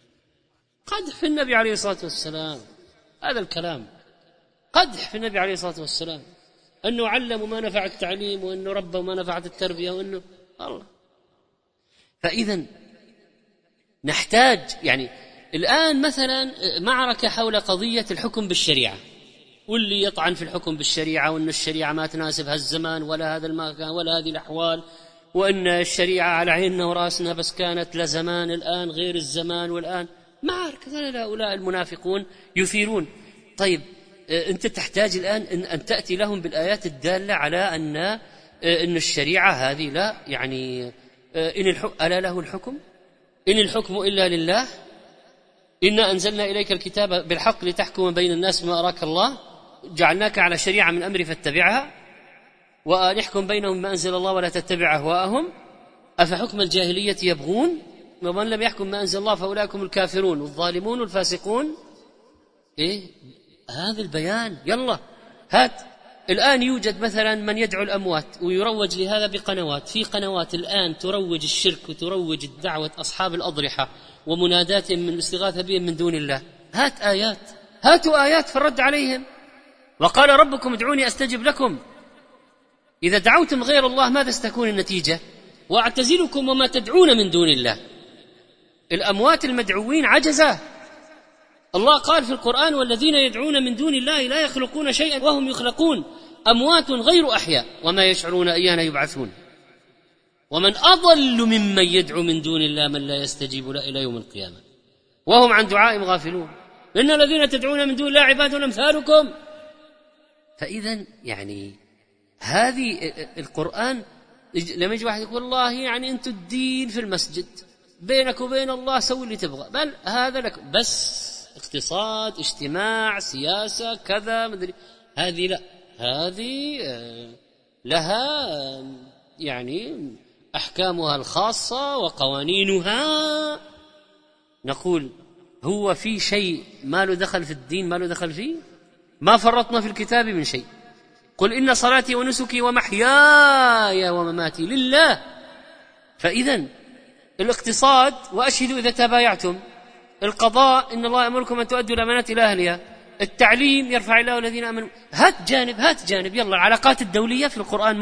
Speaker 2: قدح في النبي عليه الصلاة والسلام. هذا الكلام قدح في النبي عليه الصلاة والسلام، أنه علم ما نفع التعليم وأنه ربى ما نفعت التربية وأنه الله. فإذا نحتاج يعني الآن مثلا معركة حول قضية الحكم بالشريعة، واللي يطعن في الحكم بالشريعة وأن الشريعة ما تناسب هالزمان ولا هذا المكان ولا هذه الأحوال، وأن الشريعة على عيننا ورأسنا بس كانت لزمان الآن غير الزمان والآن معركة. هؤلاء المنافقون يثيرون. طيب أنت تحتاج الآن أن تأتي لهم بالآيات الدالة على أن الشريعة هذه لا يعني ألا له الحكم؟ إن الحكم إلا لله، إنا أنزلنا إليك الكتاب بالحق لتحكم بين الناس بما أراك الله، جعلناك على شريعة من أمر فاتبعها ونحكم بينهم ما أنزل الله ولا تتبع أهواءهم أفحكم الجاهلية يبغون ومن لم يحكم ما أنزل الله فأولئك هم الكافرون والظالمون والفاسقون. هذا البيان. يلا هات. الآن يوجد مثلا من يدعو الأموات ويروج لهذا بقنوات، في قنوات الآن تروج الشرك وتروج دعوة أصحاب الأضرحة ومناداتهم من الاستغاثة بهم من دون الله. هات آيات، هاتوا آيات في الرد عليهم. وقال ربكم ادعوني أستجب لكم. إذا دعوتم غير الله ماذا ستكون النتيجة؟ وأعتزلكم وما تدعون من دون الله. الأموات المدعوين عجزة. الله قال في القرآن والذين يدعون من دون الله لا يخلقون شيئا وهم يخلقون أموات غير أحياء وما يشعرون أيان يبعثون. ومن أضل ممن يدعو من دون الله من لا يستجيب له إلى يوم القيامة وهم عن دعائهم غافلون. إن الذين تدعون من دون الله عباد أمثالكم. فإذا يعني هذه القرآن لما يجي واحد يقول والله يعني أنتم الدين في المسجد بينك وبين الله سوي اللي تبغى، بل هذا لك بس اقتصاد اجتماع سياسة كذا مدري. هذه لا، هذه لها يعني أحكامها الخاصة وقوانينها. نقول هو في شيء ما له دخل في الدين ما له دخل فيه؟ ما فرطنا في الكتاب من شيء. قل إن صلاتي ونسكي ومحياي ومماتي لله. فإذا الاقتصاد وأشهدوا إذا تبايعتم، القضاء إن الله يأمركم أن تؤدوا الأمانات إلى أهلها، التعليم يرفع الله الذين آمنوا. هات جانب. يلا العلاقات الدولية في القرآن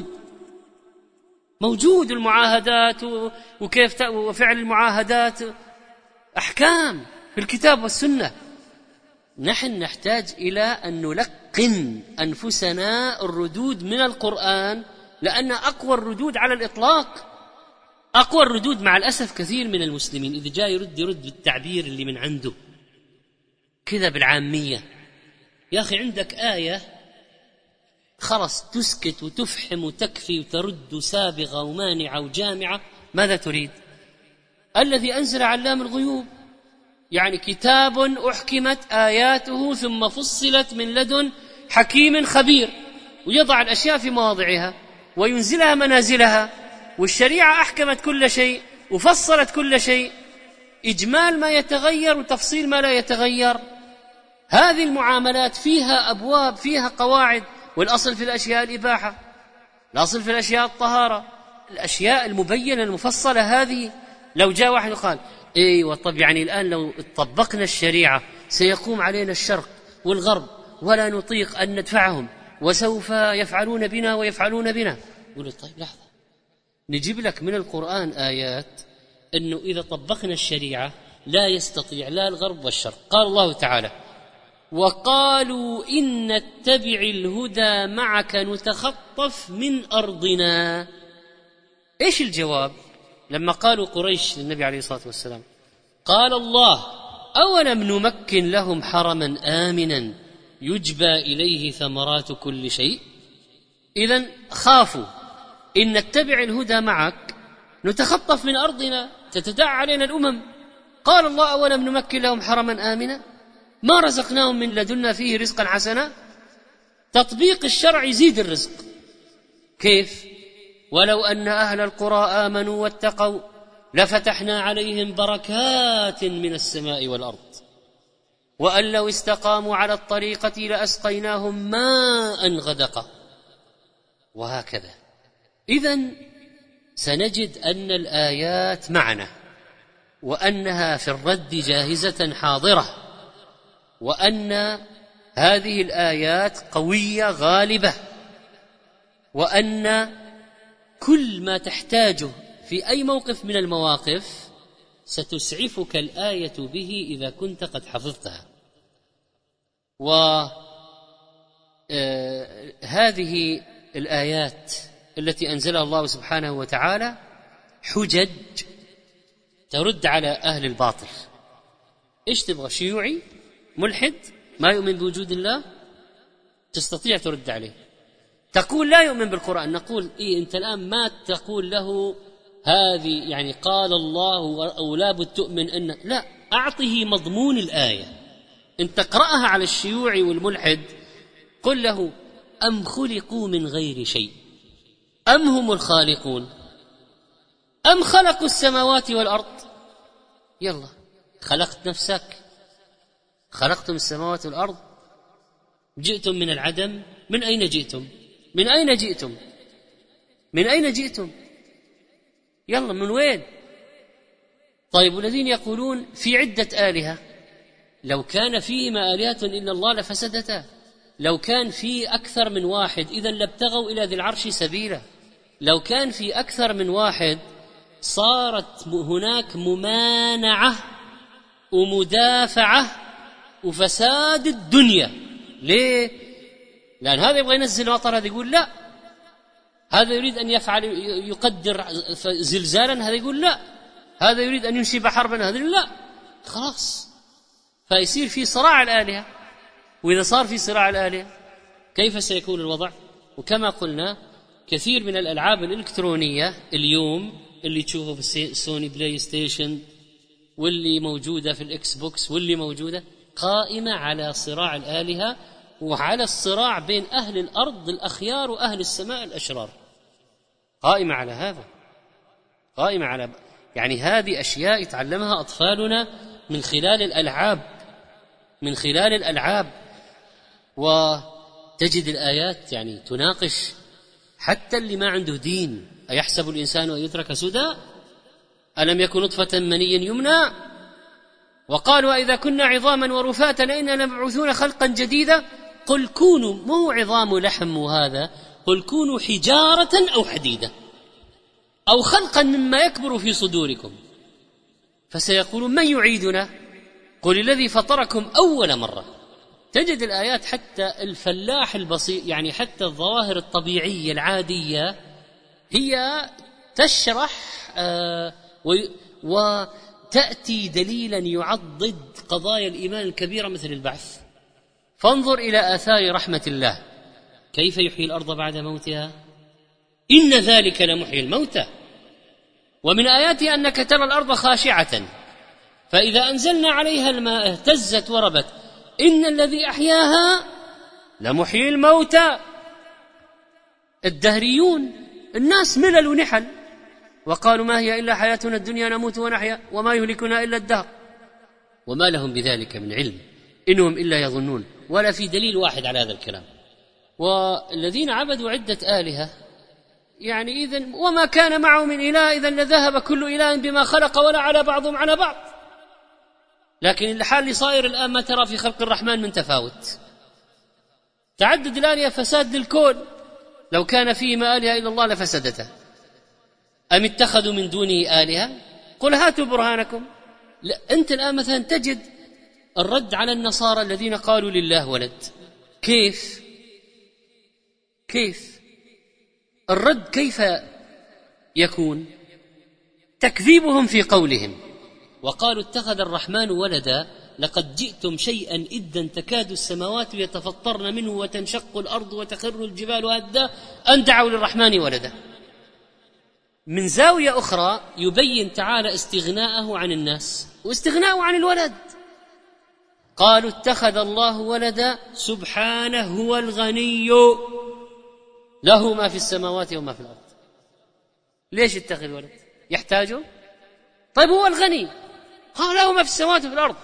Speaker 2: موجود المعاهدات وكيف وفعل المعاهدات أحكام في الكتاب والسنة. نحن نحتاج إلى أن نلقن أنفسنا الردود من القرآن، لأن أقوى الردود على الإطلاق، أقوى الردود مع الأسف كثير من المسلمين إذا جاء يرد بالتعبير اللي من عنده كذا بالعامية. يا أخي عندك آية خلص تسكت وتفحم وتكفي وترد سابغة ومانعة وجامعة، ماذا تريد؟ الذي أنزل علام الغيوب، يعني كتاب أحكمت آياته ثم فصلت من لدن حكيم خبير، ويضع الأشياء في مواضعها وينزلها منازلها، والشريعة أحكمت كل شيء وفصلت كل شيء، إجمال ما يتغير وتفصيل ما لا يتغير. هذه المعاملات فيها أبواب فيها قواعد، والأصل في الأشياء الإباحة، الأصل في الأشياء الطهارة، الأشياء المبينة المفصلة هذه. لو جاء واحد وقال طب يعني الآن لو طبقنا الشريعة سيقوم علينا الشرق والغرب ولا نطيق أن ندفعهم، وسوف يفعلون بنا ويفعلون بنا. يقول طيب لحظة، نجيب لك من القرآن آيات أنه إذا طبقنا الشريعة لا يستطيع لا الغرب والشرق. قال الله تعالى: وقالوا إن نتبع الهدى معك نتخطف من أرضنا. إيش الجواب لما قالوا قريش للنبي عليه الصلاة والسلام؟ قال الله: أولم نمكن لهم حرما آمنا يجبى إليه ثمرات كل شيء. إذن خافوا إن نتبع الهدى معك نتخطف من أرضنا، تتداعى علينا الأمم. قال الله: أولم نمكن لهم حرما آمنا ما رزقناهم من لدنا فيه رزقا حسنا. تطبيق الشرع يزيد الرزق. كيف؟ ولو أن أهل القرى آمنوا واتقوا لفتحنا عليهم بركات من السماء والأرض وأن لو استقاموا على الطريقة لأسقيناهم ماء غدقا. وهكذا. إذن سنجد أن الآيات معنا، وأنها في الرد جاهزة حاضرة، وأن هذه الآيات قوية غالبة، وأن كل ما تحتاجه في أي موقف من المواقف ستسعفك الآية به إذا كنت قد حفظتها. وهذه الآيات التي أنزلها الله سبحانه وتعالى حجج ترد على أهل الباطل. إيش تبغى؟ شيوعي ملحد ما يؤمن بوجود الله تستطيع ترد عليه. تقول لا يؤمن بالقرآن، نقول أنت الآن ما تقول له هذه يعني قال الله أو لا بد تؤمن أن لا، أعطه مضمون الآية. إن تقرأها على الشيوعي والملحد قل له: أم خلقوا من غير شيء أم هم الخالقون أم خلقوا السماوات والأرض. يلا، خلقت نفسك، خلقتم السماوات والأرض، جئتم من العدم. من أين جئتم؟ من أين جئتم؟ من أين جئتم؟ يلا، من وين؟ طيب، والذين يقولون في عدة آلهة، لو كان فيهما آلهة إلا الله لفسدتا. لو كان في أكثر من واحد إذن لابتغوا إلى ذي العرش سبيلا. لو كان في أكثر من واحد صارت هناك ممانعة ومدافعة وفساد الدنيا. ليه؟ لأن هذا يبغى ينزل مطر، هذا يقول لا. هذا يريد أن يفعل يقدر زلزالا، هذا يقول لا. هذا يريد أن ينشب حربا، هذا لا. خلاص، فيصير في صراع الآلهة. وإذا صار في صراع الآلهة كيف سيكون الوضع؟ وكما قلنا كثير من الألعاب الإلكترونية اليوم اللي تشوفه في سوني بلاي ستيشن واللي موجودة في الإكس بوكس واللي موجودة قائمة على صراع الآلهة وعلى الصراع بين أهل الأرض الأخيار وأهل السماء الأشرار. قائمة على هذا، قائمة على يعني هذه أشياء يتعلمها أطفالنا من خلال الألعاب، من خلال الألعاب. وتجد الآيات يعني تناقش حتى اللي ما عنده دين. أيحسب الإنسان أن يترك سدى ألم يكن نطفة مني يمنى. وقالوا إذا كنا عظاما ورفاتا إننا لمبعوثون خلقا جديدا. قل كونوا، مو عظام لحم وهذا، قل كونوا حجارة أو حديدة أو خلقا مما يكبر في صدوركم فسيقولون من يعيدنا قل الذي فطركم أول مرة. تجد الآيات حتى الفلاح البسيط، يعني حتى الظواهر الطبيعية العادية هي تشرح وتأتي دليلا يعضد قضايا الإيمان الكبيرة مثل البعث. فانظر إلى آثار رحمة الله، كيف يحيي الأرض بعد موتها إن ذلك لمحيي الموتى. ومن آياته أنك ترى الأرض خاشعة فإذا أنزلنا عليها الماء اهتزت وربت إن الذي أحياها لمحيي الموتى. الدهريون الناس ملل ونحل، وقالوا ما هي إلا حياتنا الدنيا نموت ونحيا وما يهلكنا إلا الدهر وما لهم بذلك من علم إنهم إلا يظنون. ولا في دليل واحد على هذا الكلام. والذين عبدوا عدة آلهة يعني إذن وما كان معه من إله إذن لذهب كل إله بما خلق ولا على بعضهم على بعض. لكن الحال اللي صاير الآن ما ترى في خلق الرحمن من تفاوت. تعدد الآلهة فساد للكون، لو كان فيهما آلهة إلا الله لفسدتا. أم اتخذوا من دونه آلهة؟ قل هاتوا برهانكم. لا، أنت الآن مثلا تجد الرد على النصارى الذين قالوا لله ولد. كيف الرد كيف يكون؟ تكذيبهم في قولهم وقالوا اتخذ الرحمن ولدا لقد جئتم شيئا إدا تكاد السماوات يتفطرن منه وتنشق الأرض وتخر الجبال هدا أن دعوا للرحمن ولدا. من زاوية أخرى يبين تعالى استغناءه عن الناس واستغناءه عن الولد. قالوا اتخذ الله ولدا سبحانه هو الغني له ما في السماوات وما في الأرض. ليش اتخذ ولد؟ يحتاجه؟ طيب هو الغني، قال له ما في السماوات وفي الأرض،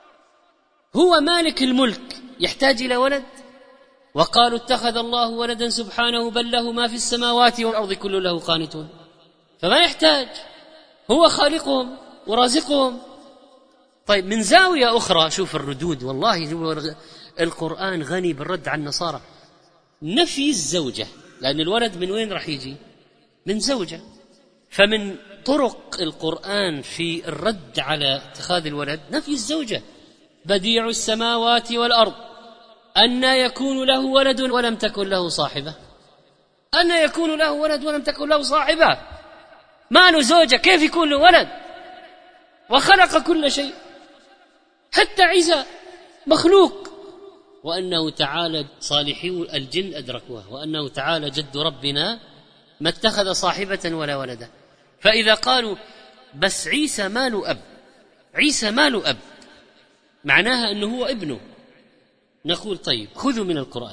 Speaker 2: هو مالك الملك، يحتاج إلى ولد؟ وقالوا اتخذ الله ولدا سبحانه بل له ما في السماوات والأرض كل له قانتون، فما يحتاج، هو خالقهم ورازقهم. طيب من زاوية أخرى شوف الردود، والله القرآن غني بالرد على النصارى. نفي الزوجة، لأن الولد من وين راح يجي؟ من زوجة. فمن طرق القرآن في الرد على اتخاذ الولد نفي الزوجة. بديع السماوات والأرض أنى يكون له ولد ولم تكن له صاحبة. أنى يكون له ولد ولم تكن له صاحبة، ما له زوجة، كيف يكون له ولد؟ وخلق كل شيء حتى عيسى مخلوق. وأنه تعالى صالحي الجن أدركوها، وأنه تعالى جد ربنا ما اتخذ صاحبة ولا ولدا. فإذا قالوا بس عيسى ما له أب، عيسى ما له أب، معناها أنه هو ابنه، نقول طيب خذوا من القرآن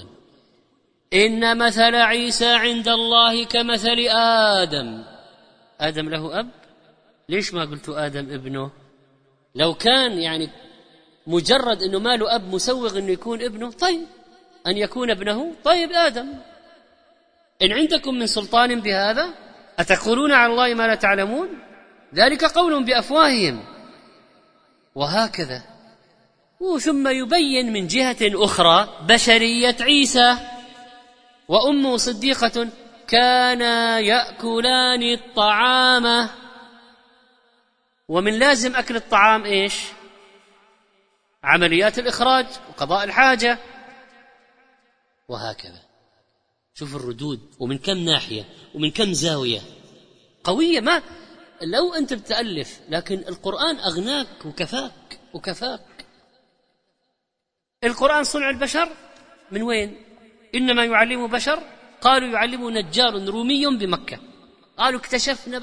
Speaker 2: إن مثل عيسى عند الله كمثل آدم. آدم له أب؟ ليش ما قلت آدم ابنه؟ لو كان يعني مجرد أنه ما له أب مسوغ أنه يكون ابنه، طيب أن يكون ابنه، طيب آدم. إن عندكم من سلطان بهذا أتقولون على الله ما لا تعلمون؟ ذلك قول بأفواههم. وهكذا. ثم يبين من جهة أخرى بشرية عيسى. وأمه صديقة كانا يأكلان الطعام. ومن لازم أكل الطعام إيش؟ عمليات الإخراج وقضاء الحاجة. وهكذا. شوف الردود، ومن كم ناحية ومن كم زاوية قوية. ما لو أنت بتألف، لكن القرآن أغناك وكفاك. القرآن صنع البشر من وين؟ إنما يعلمه بشر. قالوا يعلمه نجار رومي بمكة. قالوا اكتشفنا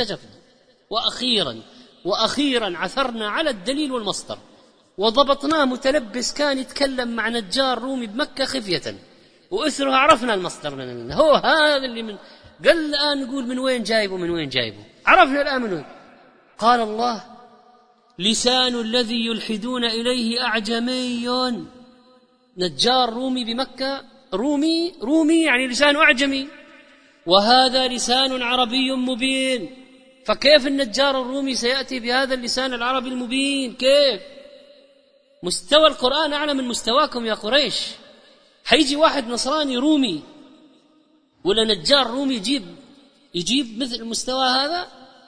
Speaker 2: وأخيرا عثرنا على الدليل والمصدر وضبطناه. متلبس كان يتكلم مع نجار رومي بمكة خفية، وأثرها عرفنا المصدر منه. هو هذا اللي من قال الآن نقول من وين جايبه عرفنا الآن من وين. قال الله لسان الذي يلحدون إليه أعجمي. نجار رومي بمكة، رومي يعني لسان أعجمي، وهذا لسان عربي مبين. فكيف النجار الرومي سيأتي بهذا اللسان العربي المبين؟ كيف؟ مستوى القرآن أعلى من مستواكم يا قريش. حيجي واحد نصراني رومي ولا نجار رومي يجيب مثل المستوى هذا؟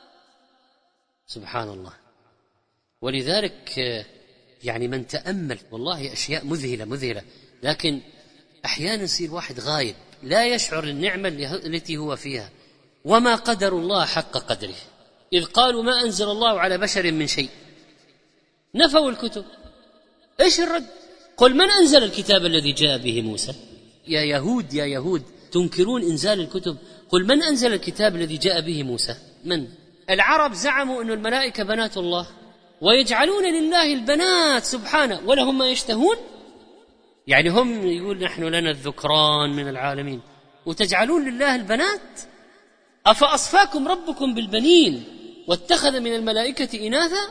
Speaker 2: سبحان الله. ولذلك يعني من تأمل والله أشياء مذهلة، لكن أحيانا يصير واحد غايب لا يشعر النعمة التي هو فيها. وما قدر الله حق قدره إذ قالوا ما أنزل الله على بشر من شيء. نفوا الكتب. إيش الرد؟ قل من أنزل الكتاب الذي جاء به موسى؟ يا يهود تنكرون إنزال الكتب. قل من أنزل الكتاب الذي جاء به موسى؟ من؟ العرب زعموا أن الملائكة بنات الله، ويجعلون لله البنات سبحانه ولهم ما يشتهون. يعني هم يقول نحن لنا الذكران من العالمين، وتجعلون لله البنات. أفأصفاكم ربكم بالبنين واتخذ من الملائكة إناثا؟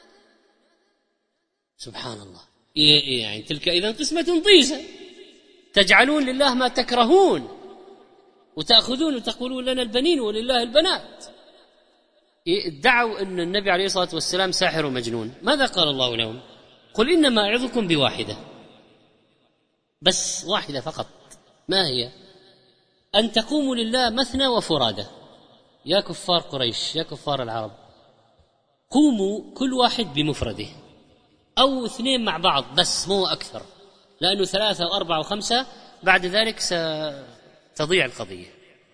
Speaker 2: سبحان الله. يعني تلك إذن قسمة ضيزى. تجعلون لله ما تكرهون. وتأخذون وتقولون لنا البنين ولله البنات. ادعوا أن النبي عليه الصلاة والسلام ساحر ومجنون. ماذا قال الله لهم؟ قل إنما أعظكم بواحدة، بس واحدة فقط. ما هي؟ أن تقوموا لله مثنى وفرادى. يا كفار قريش، يا كفار العرب، قوموا كل واحد بمفرده أو اثنين مع بعض بس، مو أكثر، لأنه 3 و4 و5 بعد ذلك ستضيع القضية.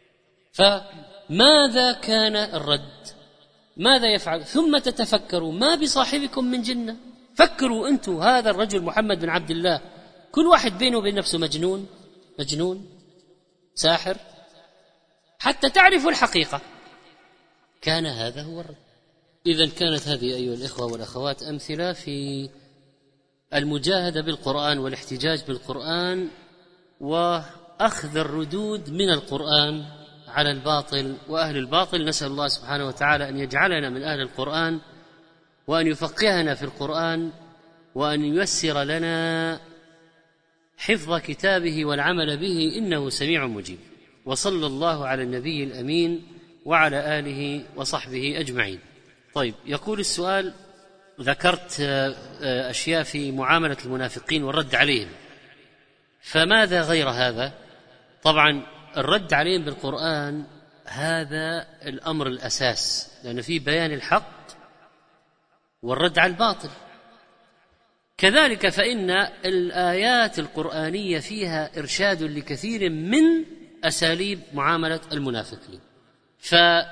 Speaker 2: فماذا كان الرد؟ ماذا يفعل؟ ثم تتفكروا ما بصاحبكم من جنة. فكروا أنتم، هذا الرجل محمد بن عبد الله كل واحد بينه وبين نفسه مجنون ساحر، حتى تعرفوا الحقيقة. كان هذا هو الرد. إذن كانت هذه أيها الإخوة والأخوات أمثلة في المجاهدة بالقرآن والاحتجاج بالقرآن وأخذ الردود من القرآن على الباطل وأهل الباطل. نسأل الله سبحانه وتعالى أن يجعلنا من أهل القرآن، وأن يفقهنا في القرآن، وأن ييسر لنا حفظ كتابه والعمل به، إنه سميع مجيب. وصلى الله على النبي الأمين وعلى آله وصحبه أجمعين. طيب، يقول السؤال: ذكرت أشياء في معاملة المنافقين والرد عليهم، فماذا غير هذا؟ طبعا الرد عليهم بالقرآن هذا الأمر الأساس، لأن فيه بيان الحق والرد على الباطل. كذلك فإن الآيات القرآنية فيها إرشاد لكثير من أساليب معاملة المنافقين. فهذه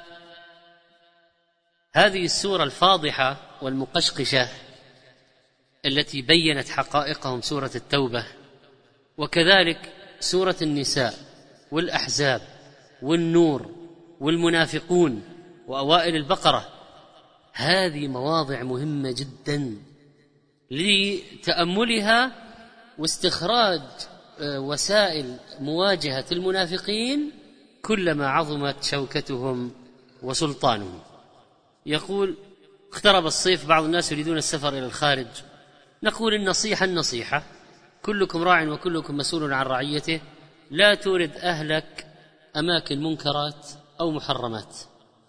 Speaker 2: السورة الفاضحة والمقشقشة التي بيّنت حقائقهم، سورة التوبة، وكذلك سورة النساء والأحزاب والنور والمنافقون وأوائل البقرة، هذه مواضع مهمة جدا لتأملها واستخراج وسائل مواجهة المنافقين كلما عظمت شوكتهم وسلطانهم. يقول: اقترب الصيف، بعض الناس يريدون السفر إلى الخارج. نقول: النصيحة، كلكم راع وكلكم مسؤول عن رعيته. لا تورد أهلك أماكن منكرات أو محرمات،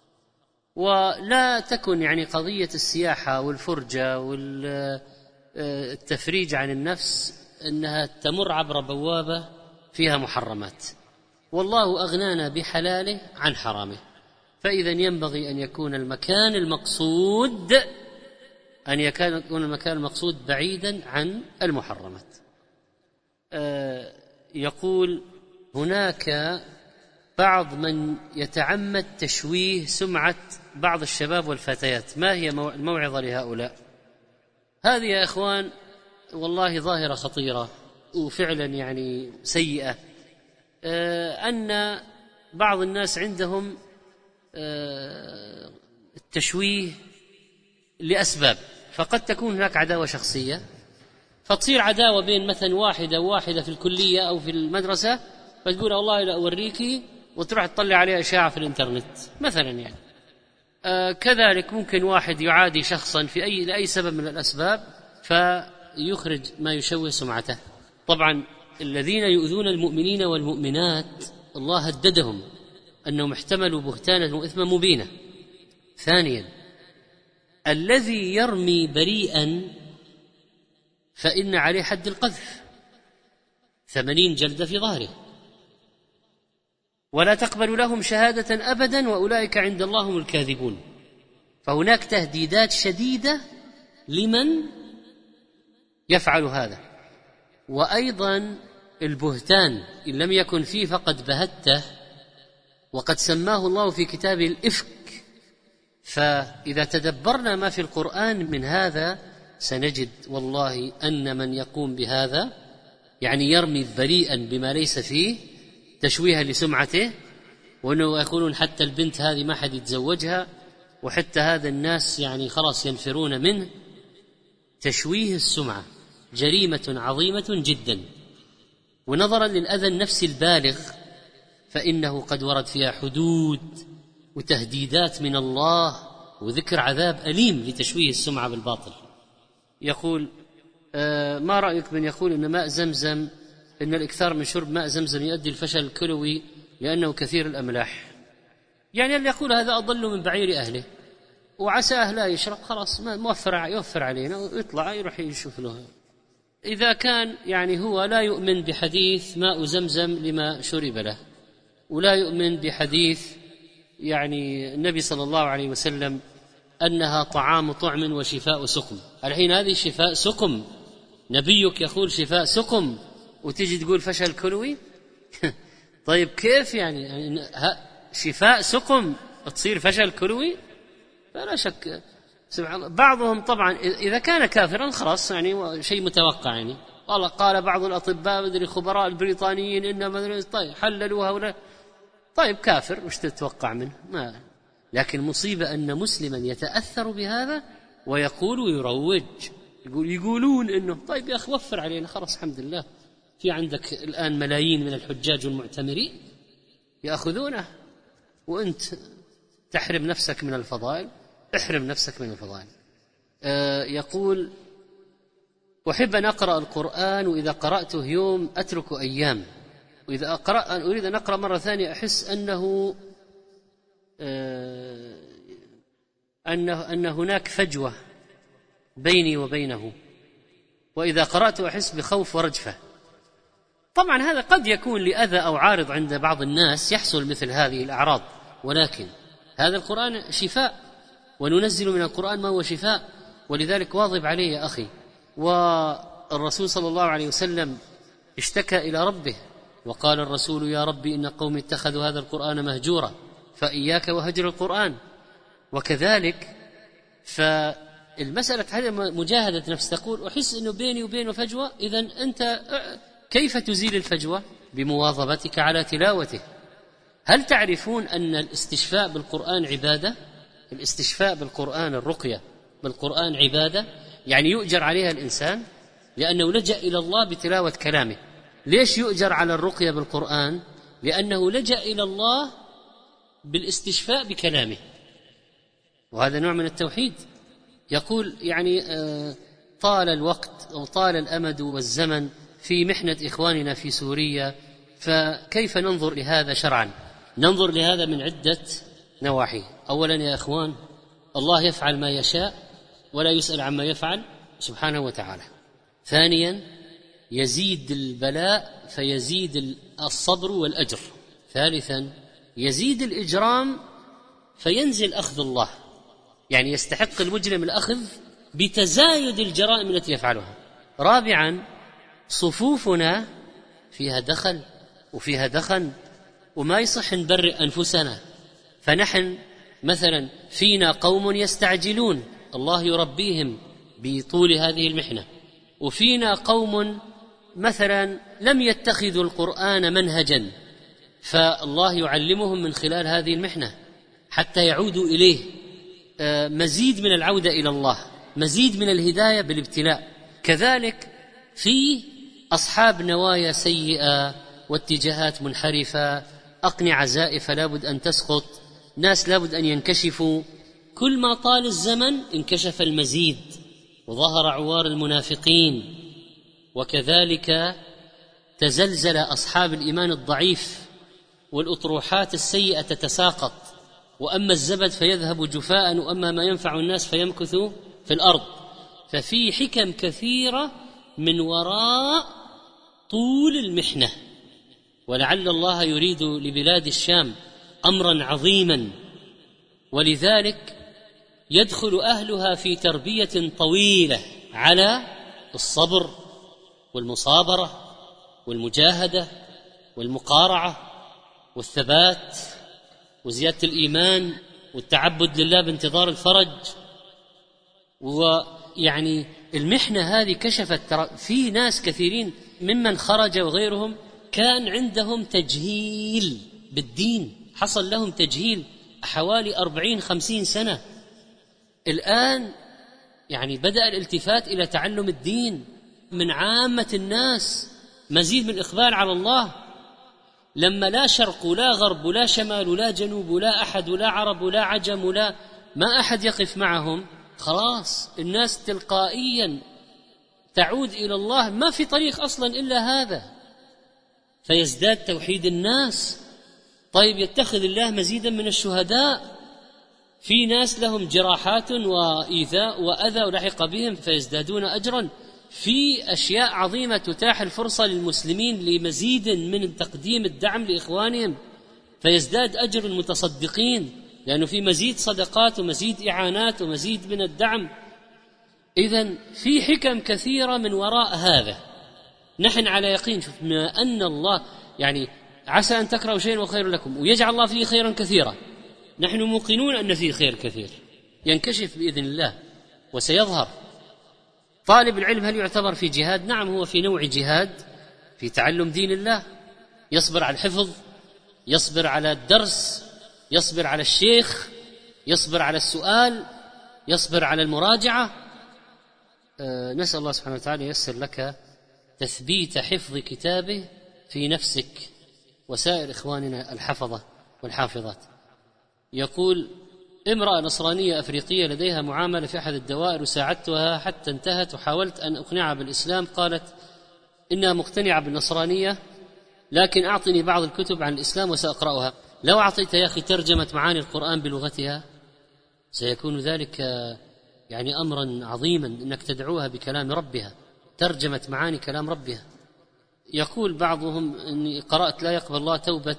Speaker 2: ولا تكن قضية السياحة والفرجة والتفريج عن النفس أنها تمر عبر بوابة فيها محرمات. والله أغنانا بحلاله عن حرامه، فإذا ينبغي أن يكون المكان المقصود بعيدا عن المحرمات. يقول: هناك بعض من يتعمد تشويه سمعة بعض الشباب والفتيات، ما هي الموعظة لهؤلاء؟ هذه يا إخوان والله ظاهرة خطيرة وفعلا سيئة، أن بعض الناس عندهم التشويه لأسباب، فقد تكون هناك عداوة شخصية، فتصير عداوة بين مثلا واحدة في الكلية أو في المدرسة، فتقول والله لا أوريكي، وتروح تطلع عليها إشاعة في الإنترنت مثلا. كذلك ممكن واحد يعادي شخصا لأي سبب من الأسباب فيخرج ما يشوه سمعته. طبعا الذين يؤذون المؤمنين والمؤمنات الله هددهم أنهم احتملوا بهتانا وإثما مبينا. ثانيا، الذي يرمي بريئا فإن عليه حد القذف 80 جلدة في ظهره، ولا تقبل لهم شهادة أبدا وأولئك عند الله هم الكاذبون. فهناك تهديدات شديدة لمن يفعل هذا. وأيضا البهتان إن لم يكن فيه فقد بهته، وقد سماه الله في كتابه الإفك. فإذا تدبرنا ما في القرآن من هذا سنجد والله أن من يقوم بهذا يرمي بريئا بما ليس فيه تشويها لسمعته، وأنه يقولون حتى البنت هذه ما حد يتزوجها، وحتى هذا الناس خلاص ينفرون منه. تشويه السمعة جريمة عظيمة جدا، ونظرا للأذى النفسي البالغ فإنه قد ورد فيها حدود وتهديدات من الله وذكر عذاب أليم لتشويه السمعة بالباطل. يقول: ما رأيك من يقول إن ماء زمزم، إن الإكثار من شرب ماء زمزم يؤدي الفشل الكلوي لأنه كثير الأملاح. يعني اللي يقول هذا أضل من بعير أهله، وعساه لا يشرب، خلاص ما يوفر علينا ويطلع يروح يشوف له. إذا كان يعني هو لا يؤمن بحديث ماء زمزم لما شرب له، ولا يؤمن بحديث يعني النبي صلى الله عليه وسلم أنها طعام طعم وشفاء سقم، الحين هذه شفاء سقم، نبيك يقول شفاء سقم وتجي تقول فشل كلوي؟ طيب كيف يعني شفاء سقم تصير فشل كلوي؟ فلا شك سبحان الله. بعضهم طبعا إذا كان كافرا خلاص يعني شيء متوقع، يعني والله قال بعض الأطباء مدري خبراء البريطانيين إن مدري طيب حللوها ولا طيب كافر وش تتوقع منه؟ ما. لكن مصيبة أن مسلما يتأثر بهذا ويقول ويروج، يقولون إنه طيب يا أخي وفر علينا خلاص الحمد لله، في عندك الآن ملايين من الحجاج والمعتمرين يأخذونه، وأنت تحرم نفسك من الفضائل، احرم نفسك من الفضائل. يقول أحب أن أقرأ القرآن، وإذا قرأته يوم أترك أيام، وإذا أريد أن أقرأ مرة ثانية أحس أن هناك فجوة بيني وبينه، وإذا قرأت أحس بخوف ورجفة. طبعا هذا قد يكون لأذى أو عارض عند بعض الناس يحصل مثل هذه الأعراض، ولكن هذا القرآن شفاء، وننزل من القرآن ما هو شفاء، ولذلك واظب عليه يا أخي. والرسول صلى الله عليه وسلم اشتكى إلى ربه وقال الرسول يا ربي إن قومي اتخذوا هذا القرآن مهجورا فإياك وهجر القرآن. وكذلك فالمسألة هذه مجاهدة نفس، تقول أحس أنه بيني وبينه فجوة، إذن أنت كيف تزيل الفجوة؟ بمواظبتك على تلاوته. هل تعرفون أن الاستشفاء بالقرآن عبادة؟ الاستشفاء بالقرآن، الرقية بالقرآن عبادة، يعني يؤجر عليها الإنسان لأنه لجأ إلى الله بتلاوة كلامه. ليش يؤجر على الرقية بالقرآن؟ لأنه لجأ إلى الله بالاستشفاء بكلامه، وهذا نوع من التوحيد. يقول يعني طال الوقت أو طال الأمد والزمن في محنة إخواننا في سوريا، فكيف ننظر لهذا شرعا؟ ننظر لهذا من عدة نواحي. أولا يا إخوان، الله يفعل ما يشاء ولا يسأل عما يفعل سبحانه وتعالى. ثانيا يزيد البلاء فيزيد الصبر والأجر. ثالثا يزيد الإجرام فينزل أخذ الله، يعني يستحق المجرم الأخذ بتزايد الجرائم التي يفعلها. رابعا صفوفنا فيها دخل وفيها دخن، وما يصح نبرئ أنفسنا، فنحن مثلا فينا قوم يستعجلون الله يربيهم بطول هذه المحنة، وفينا قوم مثلا لم يتخذوا القرآن منهجا، فالله يعلمهم من خلال هذه المحنة حتى يعودوا إليه. مزيد من العودة إلى الله، مزيد من الهداية بالابتلاء. كذلك في أصحاب نوايا سيئة واتجاهات منحرفة، أقنعة زائفة لابد أن تسقط، ناس لابد أن ينكشفوا. كل ما طال الزمن انكشف المزيد وظهر عوار المنافقين، وكذلك تزلزل أصحاب الإيمان الضعيف، والأطروحات السيئة تتساقط، وأما الزبد فيذهب جفاء، وأما ما ينفع الناس فيمكث في الأرض. ففي حكم كثيرة من وراء طول المحنة، ولعل الله يريد لبلاد الشام أمرا عظيما، ولذلك يدخل أهلها في تربية طويلة على الصبر والمصابرة والمجاهدة والمقارعة والثبات وزيادة الإيمان والتعبد لله بانتظار الفرج. ويعني المحنة هذه كشفت في ناس كثيرين ممن خرج وغيرهم كان عندهم تجهيل بالدين، حصل لهم تجهيل حوالي 40-50 سنة. الآن يعني بدأ الالتفات إلى تعلم الدين من عامة الناس، مزيد من الإقبال على الله. لما لا شرق ولا غرب ولا شمال ولا جنوب ولا أحد ولا عرب ولا عجم ولا ما أحد يقف معهم، خلاص الناس تلقائيا تعود إلى الله، ما في طريق أصلا إلا هذا، فيزداد توحيد الناس طيب يتخذ الله مزيدا من الشهداء، في ناس لهم جراحات وإيذاء وأذى ولحق بهم فيزدادون أجرا، في أشياء عظيمة تتاح الفرصة للمسلمين لمزيد من تقديم الدعم لإخوانهم فيزداد أجر المتصدقين، لأنه في مزيد صدقات ومزيد إعانات ومزيد من الدعم. إذن في حكم كثيرة من وراء هذا. نحن على يقين بما أن الله يعني عسى أن تكرهوا شيئا وخير لكم ويجعل الله فيه خيرا كثيرا، نحن موقنون أن فيه خير كثير ينكشف بإذن الله وسيظهر. طالب العلم هل يعتبر في جهاد؟ نعم، هو في نوع جهاد في تعلم دين الله، يصبر على الحفظ، يصبر على الدرس، يصبر على الشيخ، يصبر على السؤال، يصبر على المراجعة. نسأل الله سبحانه وتعالى ييسر لك تثبيت حفظ كتابه في نفسك وسائر إخواننا الحفظة والحافظات. يقول: امرأة نصرانية أفريقية لديها معاملة في أحد الدوائر وساعدتها حتى انتهت وحاولت أن أقنعها بالإسلام، قالت إنها مقتنعة بالنصرانية لكن أعطني بعض الكتب عن الإسلام وسأقرأها. لو أعطيت يا أخي ترجمة معاني القرآن بلغتها سيكون ذلك يعني أمرا عظيما، إنك تدعوها بكلام ربها، ترجمة معاني كلام ربها. يقول بعضهم إني قرأت لا يقبل الله توبة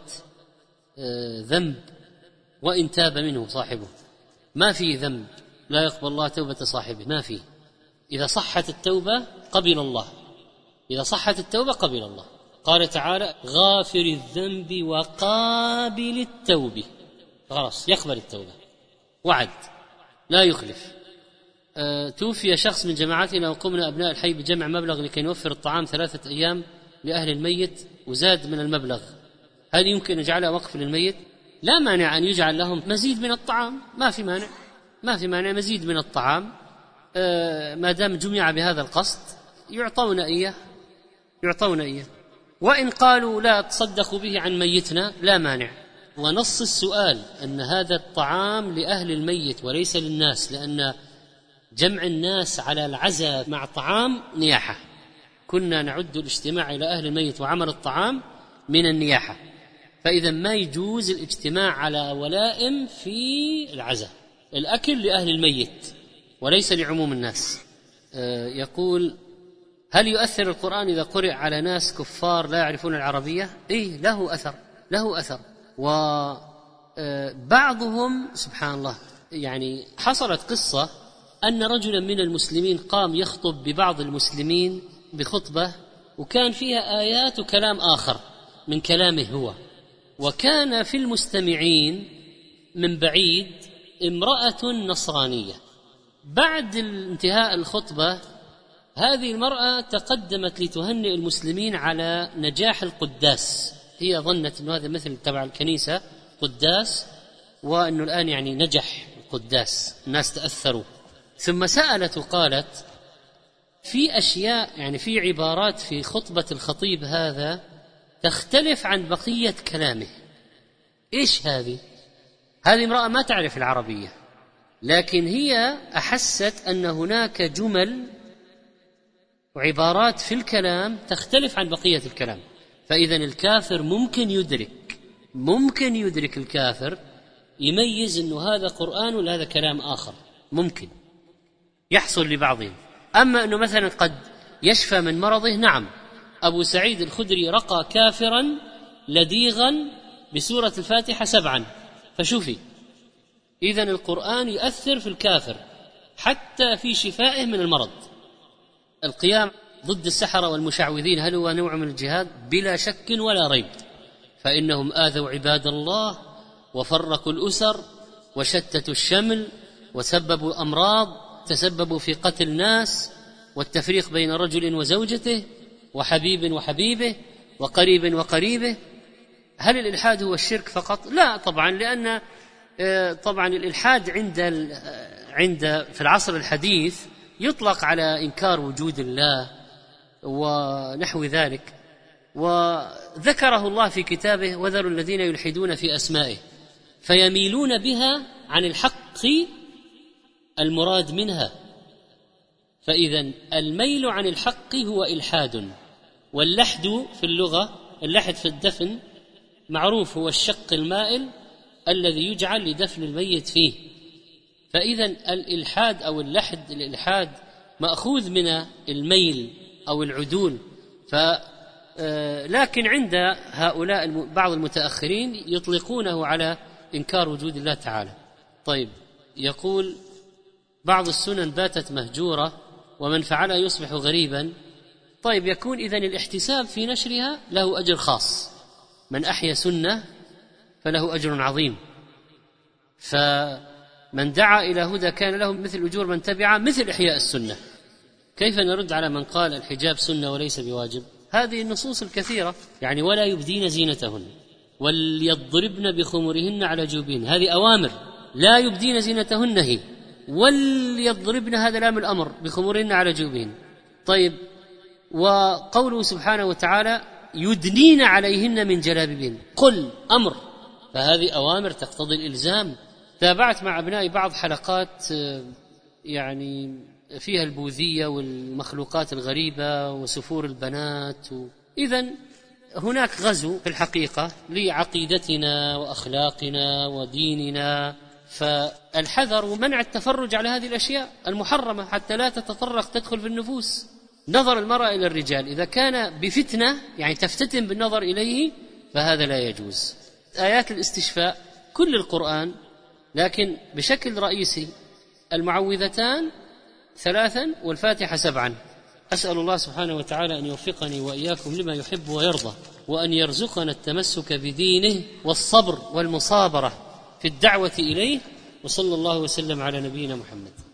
Speaker 2: ذنب وإن تاب منه صاحبه. ما في ذنب لا يقبل الله توبة صاحبه، ما في. إذا صحت التوبة قبل الله، إذا صحت التوبة قبل الله. قال تعالى: غافر الذنب وقابل التوب، خلاص يقبل التوبة، وعد لا يخلف. توفي شخص من جماعتنا وقمنا أبناء الحي بجمع مبلغ لكي نوفر الطعام 3 أيام لأهل الميت وزاد من المبلغ، هل يمكن نجعلها وقف للميت؟ لا مانع أن يجعل لهم مزيد من الطعام، ما في مانع مزيد من الطعام ما دام جمع بهذا القصد يعطون إياه. وإن قالوا لا تصدقوا به عن ميتنا لا مانع. ونص السؤال أن هذا الطعام لأهل الميت وليس للناس، لأن جمع الناس على العزاء مع طعام نياحة، كنا نعد الاجتماع إلى أهل الميت وعمل الطعام من النياحة، فإذا ما يجوز الاجتماع على ولائم في العزاء، الأكل لأهل الميت وليس لعموم الناس. يقول: هل يؤثر القرآن إذا قرئ على ناس كفار لا يعرفون العربية؟ إيه، له أثر. وبعضهم سبحان الله، يعني حصلت قصة أن رجلا من المسلمين قام يخطب ببعض المسلمين بخطبة وكان فيها آيات وكلام آخر من كلامه هو، وكان في المستمعين من بعيد امرأة نصرانية. بعد انتهاء الخطبة هذه المرأة تقدمت لتهنئ المسلمين على نجاح القداس، هي ظنت أنه هذا مثل تبع الكنيسة قداس، وأنه الآن يعني نجح القداس، الناس تأثروا. ثم سألت وقالت: في أشياء يعني في عبارات في خطبة الخطيب هذا تختلف عن بقية كلامه. إيش هذه امرأة ما تعرف العربية، لكن هي أحست أن هناك جمل وعبارات في الكلام تختلف عن بقية الكلام. فإذا الكافر ممكن يدرك الكافر يميز أنه هذا قرآن ولا هذا كلام آخر، ممكن يحصل لبعضهم. أما أنه مثلا قد يشفى من مرضه، نعم، أبو سعيد الخدري رقى كافرا لديغا بسورة الفاتحة 7 فشفي. إذن القرآن يؤثر في الكافر حتى في شفائه من المرض. القيام ضد السحرة والمشعوذين هل هو نوع من الجهاد؟ بلا شك ولا ريب، فإنهم آذوا عباد الله وفرقوا الأسر وشتتوا الشمل وسببوا أمراض، تسببوا في قتل ناس والتفريق بين رجل وزوجته وحبيب وحبيبه وقريب وقريبه. هل الإلحاد هو الشرك فقط؟ لا طبعا، لأن طبعا الإلحاد عند في العصر الحديث يطلق على إنكار وجود الله ونحو ذلك، وذكره الله في كتابه: وذروا الذين يلحدون في أسمائه، فيميلون بها عن الحق المراد منها. فإذا الميل عن الحق هو إلحاد، واللحد في اللغة، اللحد في الدفن معروف هو الشق المائل الذي يجعل لدفن الميت فيه. فإذا الإلحاد أو الإلحاد مأخوذ من الميل أو العدول. لكن عند هؤلاء بعض المتأخرين يطلقونه على إنكار وجود الله تعالى. طيب، يقول بعض السنن باتت مهجورة ومن فعلها يصبح غريبا. طيب، يكون إذن الاحتساب في نشرها له أجر خاص، من أحيا سنة فله أجر عظيم، فمن دعا إلى هدى كان له مثل أجور من تبعه مثل إحياء السنة. كيف نرد على من قال الحجاب سنة وليس بواجب؟ هذه النصوص الكثيرة، يعني ولا يبدين زينتهن وليضربن بخمرهن على جيوبهن، هذه أوامر، لا يبدين زينتهن هي، وليضربن هذا لام الأمر بخمرهن على جيوبهن. طيب، وقوله سبحانه وتعالى يدنين عليهن من جلابيبهن، قل أمر، فهذه أوامر تقتضي الإلزام. تابعت مع أبنائي بعض حلقات يعني فيها البوذية والمخلوقات الغريبة وسفور البنات، إذن هناك غزو في الحقيقة لعقيدتنا وأخلاقنا وديننا، فالحذر ومنع التفرج على هذه الأشياء المحرمة حتى لا تتطرق تدخل في النفوس. نظر المرأة إلى الرجال إذا كان بفتنة، يعني تفتتن بالنظر إليه، فهذا لا يجوز. آيات الاستشفاء كل القرآن، لكن بشكل رئيسي المعوذتان 3 والفاتحة 7. أسأل الله سبحانه وتعالى أن يوفقني وإياكم لما يحب ويرضى، وأن يرزقنا التمسك بدينه والصبر والمصابرة في الدعوة إليه، وصلى الله وسلم على نبينا محمد.